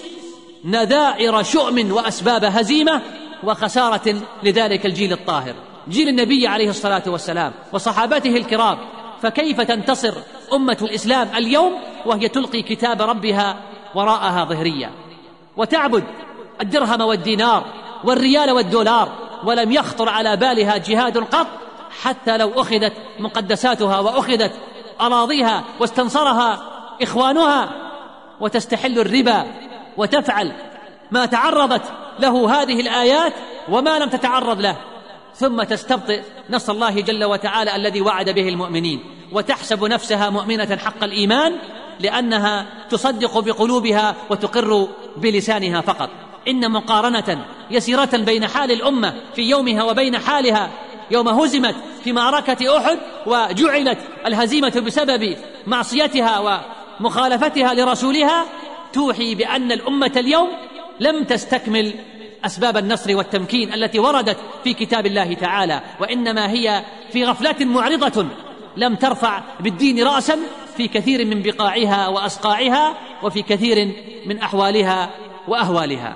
نذائر شؤم وأسباب هزيمة وخسارة لذلك الجيل الطاهر، جيل النبي عليه الصلاة والسلام وصحابته الكرام. فكيف تنتصر أمة الإسلام اليوم وهي تلقي كتاب ربها وراءها ظهريا، وتعبد الدرهم والدينار والريال والدولار، ولم يخطر على بالها جهاد قط، حتى لو أخذت مقدساتها وأخذت أراضيها واستنصرها إخوانها، وتستحل الربا وتفعل ما تعرضت له هذه الآيات وما لم تتعرض له، ثم تستبطئ نصر الله جل وتعالى الذي وعد به المؤمنين، وتحسب نفسها مؤمنة حق الإيمان لأنها تصدق بقلوبها وتقر بلسانها فقط. إن مقارنة يسيرة بين حال الأمة في يومها وبين حالها يوم هزمت في معركة أحد وجعلت الهزيمة بسبب معصيتها ومخالفتها لرسولها توحي بأن الأمة اليوم لم تستكمل أسباب النصر والتمكين التي وردت في كتاب الله تعالى، وإنما هي في غفلة معرضة لم ترفع بالدين رأسا في كثير من بقاعها وأصقاعها وفي كثير من أحوالها وأهوالها.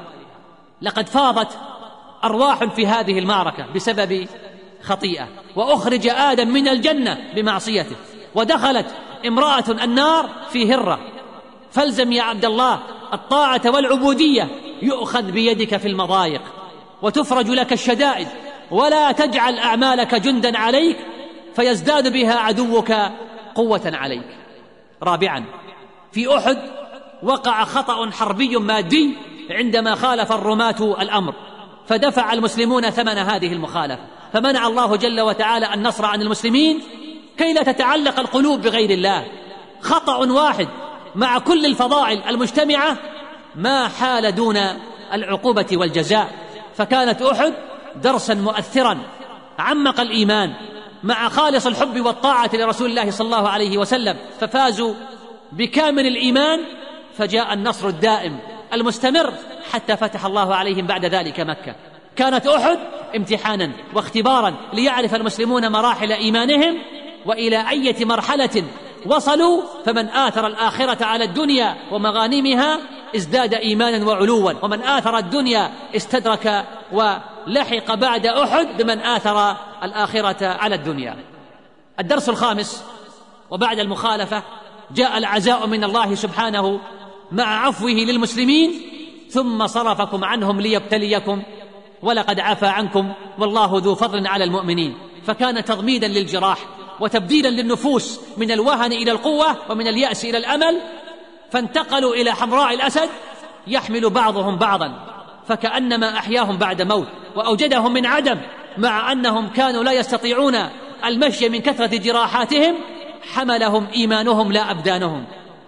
لقد فاضت أرواح في هذه المعركة بسبب خطيئة، وأخرج آدم من الجنة بمعصيته، ودخلت امرأة النار في هرة. فالزم يا عبد الله الطاعة والعبودية يؤخذ بيدك في المضايق وتفرج لك الشدائد، ولا تجعل أعمالك جندا عليك فيزداد بها عدوك قوة عليك. رابعا، في أحد وقع خطأ حربي مادي عندما خالف الرماة الأمر، فدفع المسلمون ثمن هذه المخالفة، فمنع الله جل وتعالى النصر عن المسلمين كي لا تتعلق القلوب بغير الله. خطأ واحد مع كل الفضائل المجتمعة ما حال دون العقوبة والجزاء، فكانت أحد درسا مؤثرا عمق الإيمان مع خالص الحب والطاعة لرسول الله صلى الله عليه وسلم، ففازوا بكامل الإيمان، فجاء النصر الدائم المستمر حتى فتح الله عليهم بعد ذلك مكة. كانت أحد امتحانا واختبارا ليعرف المسلمون مراحل إيمانهم وإلى أي مرحلة وصلوا، فمن آثر الآخرة على الدنيا ومغانمها ازداد إيمانا وعلوا، ومن آثر الدنيا استدرك ولحق بعد أحد بمن آثر الآخرة على الدنيا. الدرس الخامس، وبعد المخالفة جاء العزاء من الله سبحانه مع عفوه للمسلمين، ثم صرفكم عنهم ليبتليكم ولقد عفى عنكم والله ذو فضل على المؤمنين. فكان تضميدا للجراح وتبديلا للنفوس من الوهن إلى القوة ومن اليأس إلى الأمل، فانتقلوا إلى حمراء الأسد يحمل بعضهم بعضا، فكأنما أحياهم بعد موت وأوجدهم من عدم، مع أنهم كانوا لا يستطيعون المشي من كثرة جراحاتهم. حملهم إيمانهم لا أبدانهم،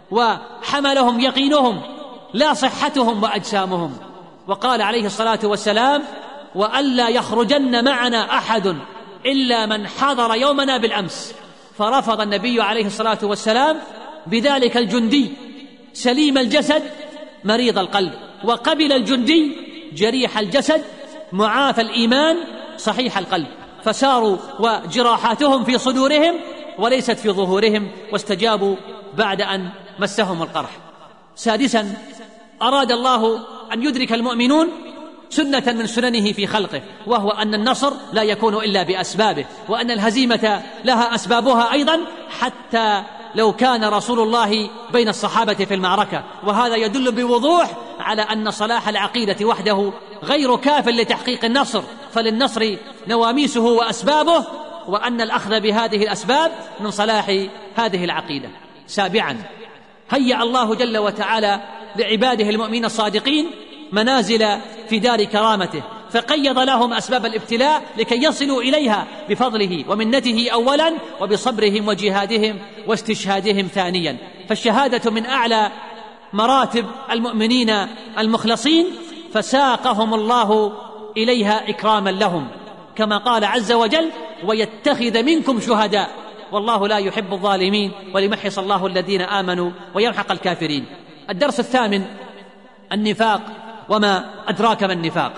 وحملهم يقينهم لا صحتهم وأجسامهم. وقال عليه الصلاة والسلام: وألا يخرجن معنا أحد إلا من حضر يومنا بالأمس. فرفض النبي عليه الصلاة والسلام بذلك الجندي سليم الجسد مريض القلب، وقبل الجندي جريح الجسد معافى الإيمان صحيح القلب، فساروا وجراحاتهم في صدورهم وليست في ظهورهم، واستجابوا بعد أن مسهم القرح. سادسا، أراد الله أن يدرك المؤمنون سنة من سننه في خلقه، وهو أن النصر لا يكون إلا بأسبابه، وأن الهزيمة لها أسبابها أيضا، حتى لو كان رسول الله بين الصحابة في المعركة. وهذا يدل بوضوح على أن صلاح العقيدة وحده غير كاف لتحقيق النصر، فللنصر نواميسه وأسبابه، وأن الأخذ بهذه الأسباب من صلاح هذه العقيدة. سابعا، هيأ الله جل وتعالى لعباده المؤمنين الصادقين منازل في دار كرامته، فقيض لهم أسباب الابتلاء لكي يصلوا إليها بفضله ومنته أولا، وبصبرهم وجهادهم واستشهادهم ثانيا. فالشهادة من أعلى مراتب المؤمنين المخلصين، فساقهم الله إليها إكراما لهم، كما قال عز وجل: ويتخذ منكم شهداء والله لا يحب الظالمين وليمحص الله الذين آمنوا ويمحق الكافرين. الدرس الثامن، النفاق وما أدراك ما النفاق.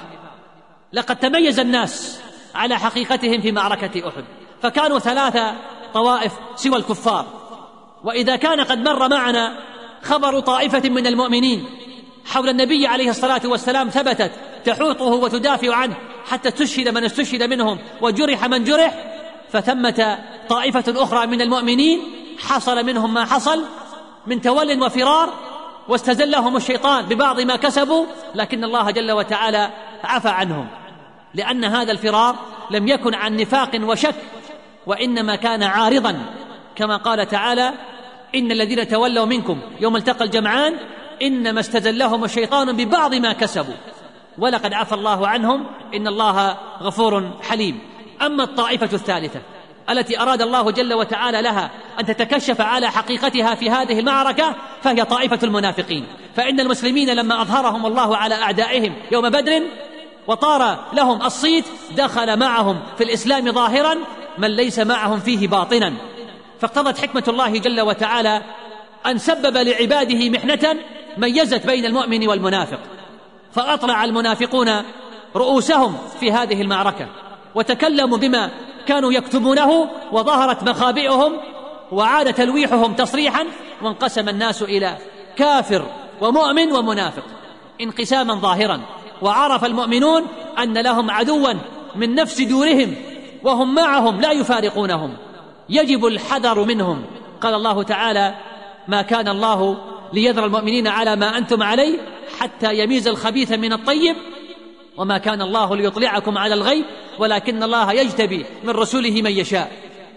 لقد تميز الناس على حقيقتهم في معركة أحد، فكانوا 3 طوائف سوى الكفار. وإذا كان قد مر معنا خبر طائفة من المؤمنين حول النبي عليه الصلاة والسلام ثبتت تحوطه وتدافع عنه حتى استشهد من استشهد منهم وجرح من جرح، فثمة طائفة أخرى من المؤمنين حصل منهم ما حصل من تول وفرار، واستزلهم الشيطان ببعض ما كسبوا، لكن الله جل وتعالى عفى عنهم، لأن هذا الفرار لم يكن عن نفاق وشك، وإنما كان عارضا، كما قال تعالى: إن الذين تولوا منكم يوم التقى الجمعان إنما استزلهم الشيطان ببعض ما كسبوا. ولقد عفى الله عنهم إن الله غفور حليم. أما الطائفة الثالثة التي أراد الله جل وتعالى لها أن تتكشف على حقيقتها في هذه المعركة فهي طائفة المنافقين. فإن المسلمين لما أظهرهم الله على أعدائهم يوم بدر وطار لهم الصيت دخل معهم في الإسلام ظاهرا من ليس معهم فيه باطنا، فاقتضت حكمة الله جل وتعالى أن سبب لعباده محنة ميزت بين المؤمن والمنافق، فأطلع المنافقون رؤوسهم في هذه المعركة وتكلموا بما كانوا يكتمونه وظهرت مخابئهم وعاد تلويحهم تصريحا، وانقسم الناس إلى كافر ومؤمن ومنافق انقساما ظاهرا. وعرف المؤمنون أن لهم عدوا من نفس دورهم وهم معهم لا يفارقونهم، يجب الحذر منهم. قال الله تعالى: ما كان الله ليذر المؤمنين على ما أنتم عليه حتى يميز الخبيث من الطيب وما كان الله ليطلعكم على الغيب ولكن الله يجتبي من رسوله من يشاء.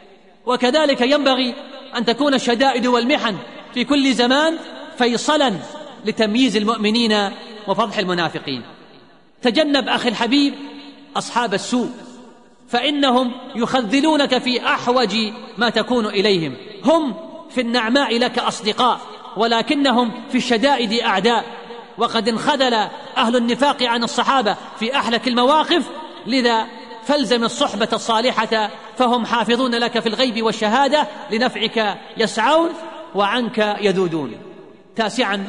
وكذلك ينبغي أن تكون الشدائد والمحن في كل زمان فيصلا لتمييز المؤمنين وفضح المنافقين. تجنب أخي الحبيب أصحاب السوء، فإنهم يخذلونك في أحوج ما تكون إليهم. هم في النعماء لك أصدقاء ولكنهم في الشدائد أعداء، وقد انخذل أهل النفاق عن الصحابة في أحلك المواقف، لذا فالزم الصحبة الصالحة فهم حافظون لك في الغيب والشهادة، لنفعك يسعون وعنك يذودون. تاسعا،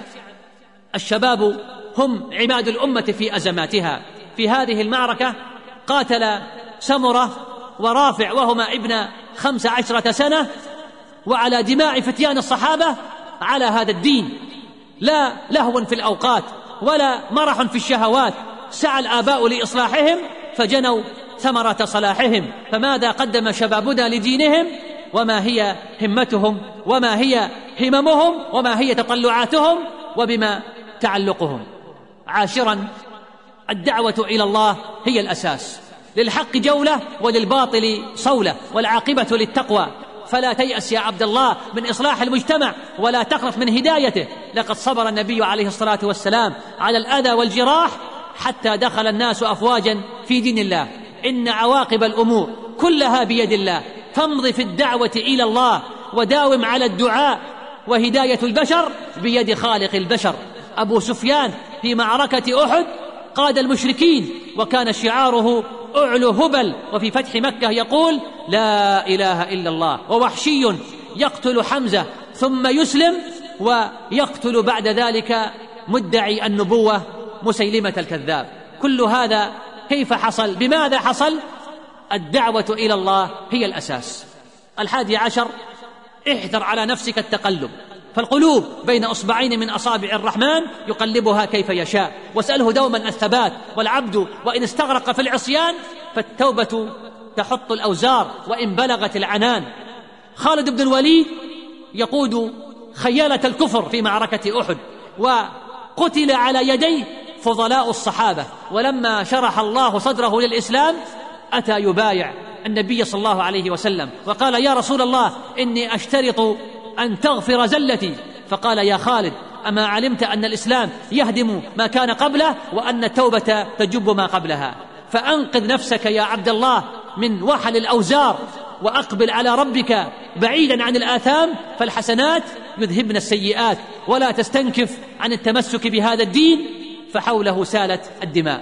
الشباب هم عماد الأمة في أزماتها. في هذه المعركة قاتل سمرة ورافع وهما ابن 15 سنة وعلى دماء فتيان الصحابة على هذا الدين، لا لهو في الأوقات ولا مرح في الشهوات. سعى الآباء لإصلاحهم فجنوا ثمرة صلاحهم. فماذا قدم شبابنا لدينهم؟ وما هي همتهم؟ وما هي هممهم؟ وما هي تطلعاتهم؟ وبما تعلقهم؟ عاشرا، الدعوة إلى الله هي الأساس، للحق جولة وللباطل صولة، والعاقبة للتقوى. فلا تيأس يا عبد الله من إصلاح المجتمع ولا تقنط من هدايته. لقد صبر النبي عليه الصلاة والسلام على الأذى والجراح حتى دخل الناس أفواجا في دين الله. إن عواقب الأمور كلها بيد الله، فامض في الدعوة إلى الله وداوم على الدعاء، وهداية البشر بيد خالق البشر. أبو سفيان في معركة أحد قاد المشركين وكان شعاره أعلو هبل، وفي فتح مكة يقول: لا إله إلا الله. ووحشي يقتل حمزة ثم يسلم ويقتل بعد ذلك مدعي النبوة مسيلمة الكذاب. كل هذا كيف حصل؟ بماذا حصل؟ الدعوة إلى الله هي الأساس. 11، احذر على نفسك التقلب، فالقلوب بين أصبعين من أصابع الرحمن يقلبها كيف يشاء، واسأله دوما الثبات. والعبد وإن استغرق في العصيان فالتوبة تحط الأوزار وإن بلغت العنان. خالد بن الوليد يقود خيالة الكفر في معركة أحد، وقتل على يديه فضلاء الصحابة. ولما شرح الله صدره للإسلام أتى يبايع النبي صلى الله عليه وسلم وقال: يا رسول الله، إني أشترط أن تغفر زلتي. فقال: يا خالد، أما علمت أن الإسلام يهدم ما كان قبله وأن التوبة تجب ما قبلها؟ فأنقذ نفسك يا عبد الله من وحل الأوزار وأقبل على ربك بعيدا عن الآثام، فالحسنات يذهبن السيئات، ولا تستنكف عن التمسك بهذا الدين فحوله سالت الدماء.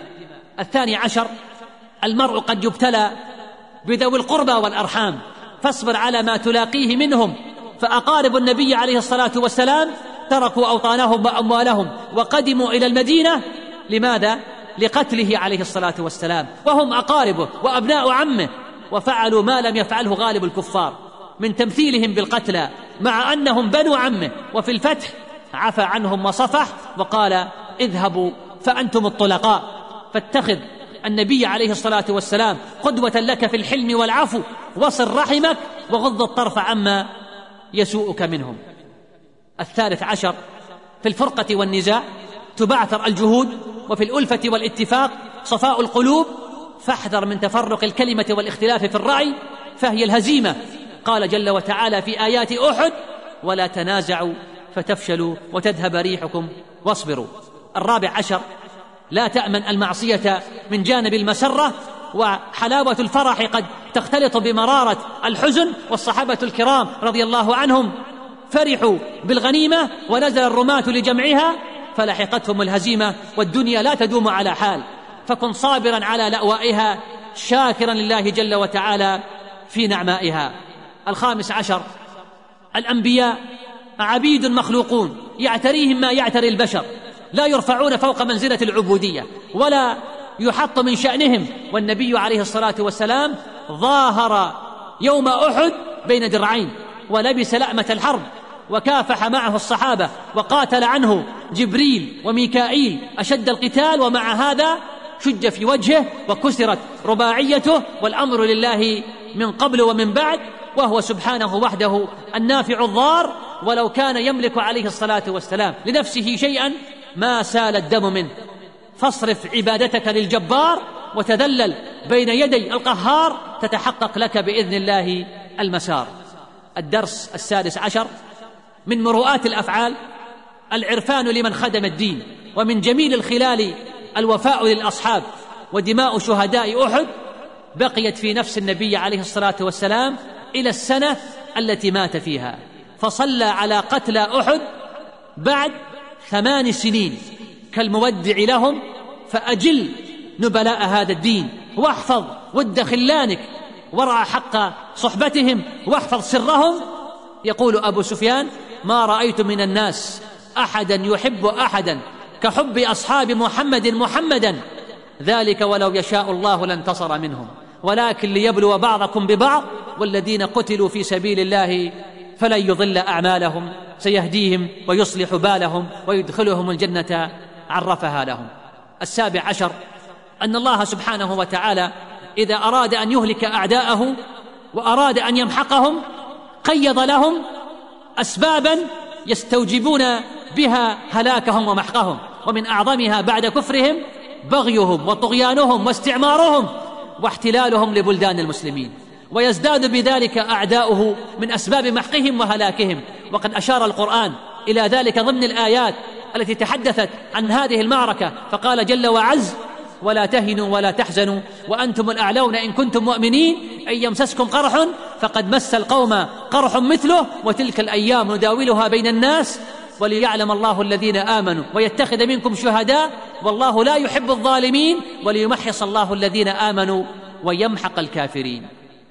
12، المرء قد يبتلى بذوي القربى والأرحام، فاصبر على ما تلاقيه منهم. فأقارب النبي عليه الصلاة والسلام تركوا أوطانهم وأموالهم وقدموا إلى المدينة. لماذا؟ لقتله عليه الصلاة والسلام، وهم أقاربه وأبناء عمه، وفعلوا ما لم يفعله غالب الكفار من تمثيلهم بالقتلى، مع أنهم بنو عمه. وفي الفتح عفى عنهم وصفح وقال: اذهبوا فأنتم الطلقاء. فاتخذ النبي عليه الصلاة والسلام قدوة لك في الحلم والعفو، وصل رحمك وغض الطرف عما يسوءك منهم. 13، في الفرقة والنزاع تبعثر الجهود، وفي الألفة والاتفاق صفاء القلوب. فاحذر من تفرق الكلمة والاختلاف في الرأي فهي الهزيمة. قال جل وتعالى في آيات أحد: ولا تنازعوا فتفشلوا وتذهب ريحكم واصبروا. 14، لا تأمن المعصية من جانب المسرة، وحلاوة الفرح قد تختلط بمرارة الحزن. والصحابة الكرام رضي الله عنهم فرحوا بالغنيمة ونزل الرماة لجمعها فلحقتهم الهزيمة، والدنيا لا تدوم على حال، فكن صابرا على لأوائها شاكرا لله جل وتعالى في نعمائها. 15، الأنبياء عبيد مخلوقون يعتريهم ما يعتري البشر، لا يرفعون فوق منزلة العبودية ولا يحط من شأنهم. والنبي عليه الصلاة والسلام ظاهر يوم أحد بين درعين ولبس لأمة الحرب وكافح معه الصحابة وقاتل عنه جبريل وميكائيل أشد القتال، ومع هذا شج في وجهه وكسرت رباعيته، والأمر لله من قبل ومن بعد، وهو سبحانه وحده النافع الضار. ولو كان يملك عليه الصلاة والسلام لنفسه شيئا ما سال الدم منه. فاصرف عبادتك للجبار وتذلل بين يدي القهار تتحقق لك بإذن الله المسار. الدرس 16 من مروءات الأفعال العرفان لمن خدم الدين، ومن جميل الخلال الوفاء للأصحاب. ودماء شهداء أحد بقيت في نفس النبي عليه الصلاة والسلام إلى السنة التي مات فيها، فصلى على قتلى أحد بعد 8 سنين كالمودع لهم. فأجل نبلاء هذا الدين، واحفظ ود خلانك، ورع حق صحبتهم، واحفظ سرهم. يقول أبو سفيان: ما رأيت من الناس أحدا يحب أحدا كحب أصحاب محمدا، ذلك ولو يشاء الله لانتصر منهم، ولكن ليبلو بعضكم ببعض، والذين قتلوا في سبيل الله فلن يضل أعمالهم، سيهديهم ويصلح بالهم ويدخلهم الجنة عرفها لهم. 17 أن الله سبحانه وتعالى إذا أراد أن يهلك أعداءه وأراد أن يمحقهم قيض لهم أسبابا يستوجبون بها هلاكهم ومحقهم، ومن أعظمها بعد كفرهم بغيهم وطغيانهم واستعمارهم واحتلالهم لبلدان المسلمين، ويزداد بذلك أعداؤه من أسباب محقهم وهلاكهم. وقد أشار القرآن إلى ذلك ضمن الآيات التي تحدثت عن هذه المعركة، فقال جل وعز: ولا تهنوا ولا تحزنوا وأنتم الأعلون إن كنتم مؤمنين، أن يمسسكم قرح فقد مس القوم قرح مثله وتلك الأيام نداولها بين الناس وليعلم الله الذين آمنوا ويتخذ منكم شهداء والله لا يحب الظالمين وليمحص الله الذين آمنوا ويمحق الكافرين.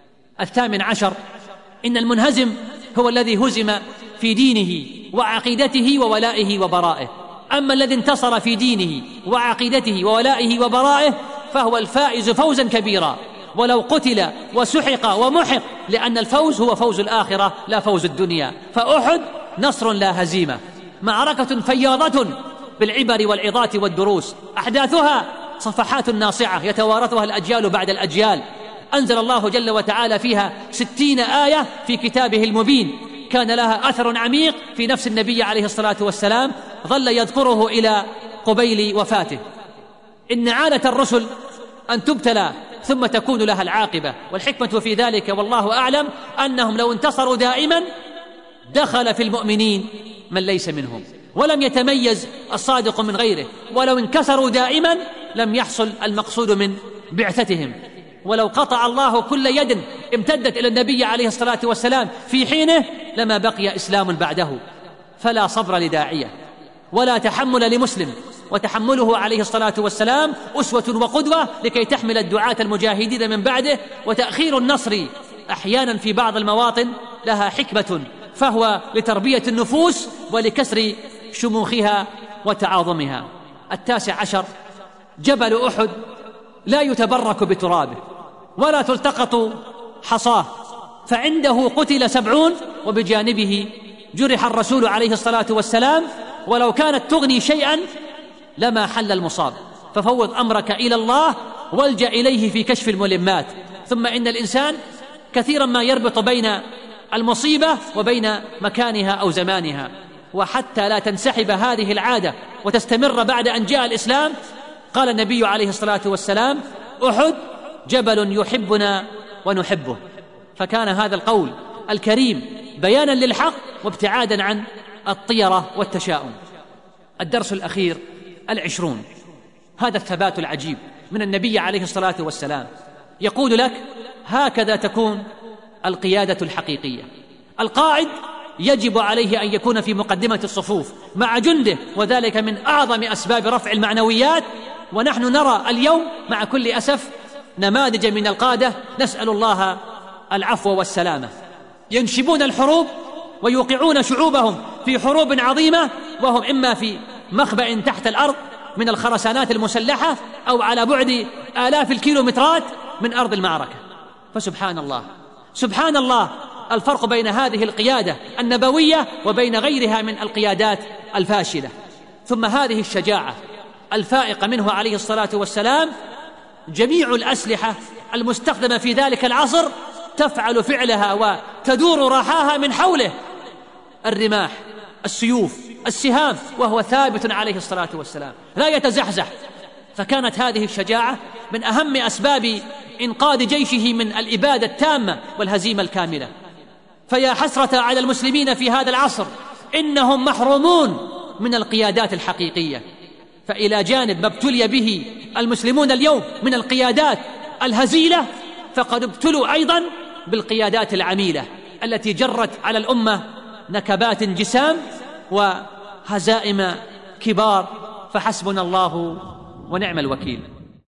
18 إن المنهزم هو الذي هزم في دينه وعقيدته وولائه وبرائه، أما الذي انتصر في دينه وعقيدته وولائه وبرائه فهو الفائز فوزا كبيرا، ولو قتل وسحق ومحق، لأن الفوز هو فوز الآخرة لا فوز الدنيا. فأحد نصر لا هزيمة، معركة فياضة بالعبر والعظات والدروس، أحداثها صفحات ناصعة يتوارثها الأجيال بعد الأجيال، أنزل الله جل وتعالى فيها 60 آية في كتابه المبين، كان لها أثر عميق في نفس النبي عليه الصلاة والسلام، ظل يذكره إلى قبيل وفاته. إن عادة الرسل أن تبتلى ثم تكون لها العاقبة، والحكمة في ذلك والله أعلم أنهم لو انتصروا دائما دخل في المؤمنين من ليس منهم، ولم يتميز الصادق من غيره، ولو انكسروا دائما لم يحصل المقصود من بعثتهم. ولو قطع الله كل يد امتدت إلى النبي عليه الصلاة والسلام في حينه لما بقي إسلام بعده. فلا صبر لداعية ولا تحمل لمسلم، وتحمله عليه الصلاة والسلام أسوة وقدوة لكي تحمل الدعاة المجاهدين من بعده. وتأخير النصر أحيانا في بعض المواطن لها حكمة، فهو لتربية النفوس ولكسر شموخها وتعاظمها. 19 جبل أحد لا يتبرك بترابه ولا تلتقط حصاه، فعنده قتل 70 وبجانبه جرح الرسول عليه الصلاة والسلام، ولو كانت تغني شيئا لما حل المصاب. ففوض أمرك إلى الله والجأ إليه في كشف الملمات. ثم إن الإنسان كثيرا ما يربط بين المصيبة وبين مكانها أو زمانها، وحتى لا تنسحب هذه العادة وتستمر بعد أن جاء الإسلام قال النبي عليه الصلاة والسلام: أحد جبل يحبنا ونحبه. فكان هذا القول الكريم بيانا للحق وابتعادا عن الطيرة والتشاؤم. الدرس الأخير 20 هذا الثبات العجيب من النبي عليه الصلاة والسلام، يقول لك هكذا تكون القيادة الحقيقية. القائد يجب عليه أن يكون في مقدمة الصفوف مع جنده، وذلك من أعظم أسباب رفع المعنويات. ونحن نرى اليوم مع كل أسف نماذج من القادة، نسأل الله العفو والسلامة، ينشبون الحروب ويوقعون شعوبهم في حروب عظيمة وهم إما في مخبأ تحت الأرض من الخرسانات المسلحة أو على بعد آلاف الكيلومترات من أرض المعركة. فسبحان الله، سبحان الله الفرق بين هذه القيادة النبوية وبين غيرها من القيادات الفاشلة. ثم هذه الشجاعة الفائقة منه عليه الصلاة والسلام، جميع الأسلحة المستخدمة في ذلك العصر تفعل فعلها وتدور راحاها من حوله، الرماح، السيوف، السهام، وهو ثابت عليه الصلاة والسلام لا يتزحزح. فكانت هذه الشجاعة من أهم أسباب إنقاذ جيشه من الإبادة التامة والهزيمة الكاملة. فيا حسرة على المسلمين في هذا العصر، إنهم محرومون من القيادات الحقيقية. فإلى جانب ما ابتلي به المسلمون اليوم من القيادات الهزيلة، فقد ابتلوا أيضا بالقيادات العميلة التي جرت على الأمة نكبات جسام وهزائم كبار. فحسبنا الله ونعم الوكيل.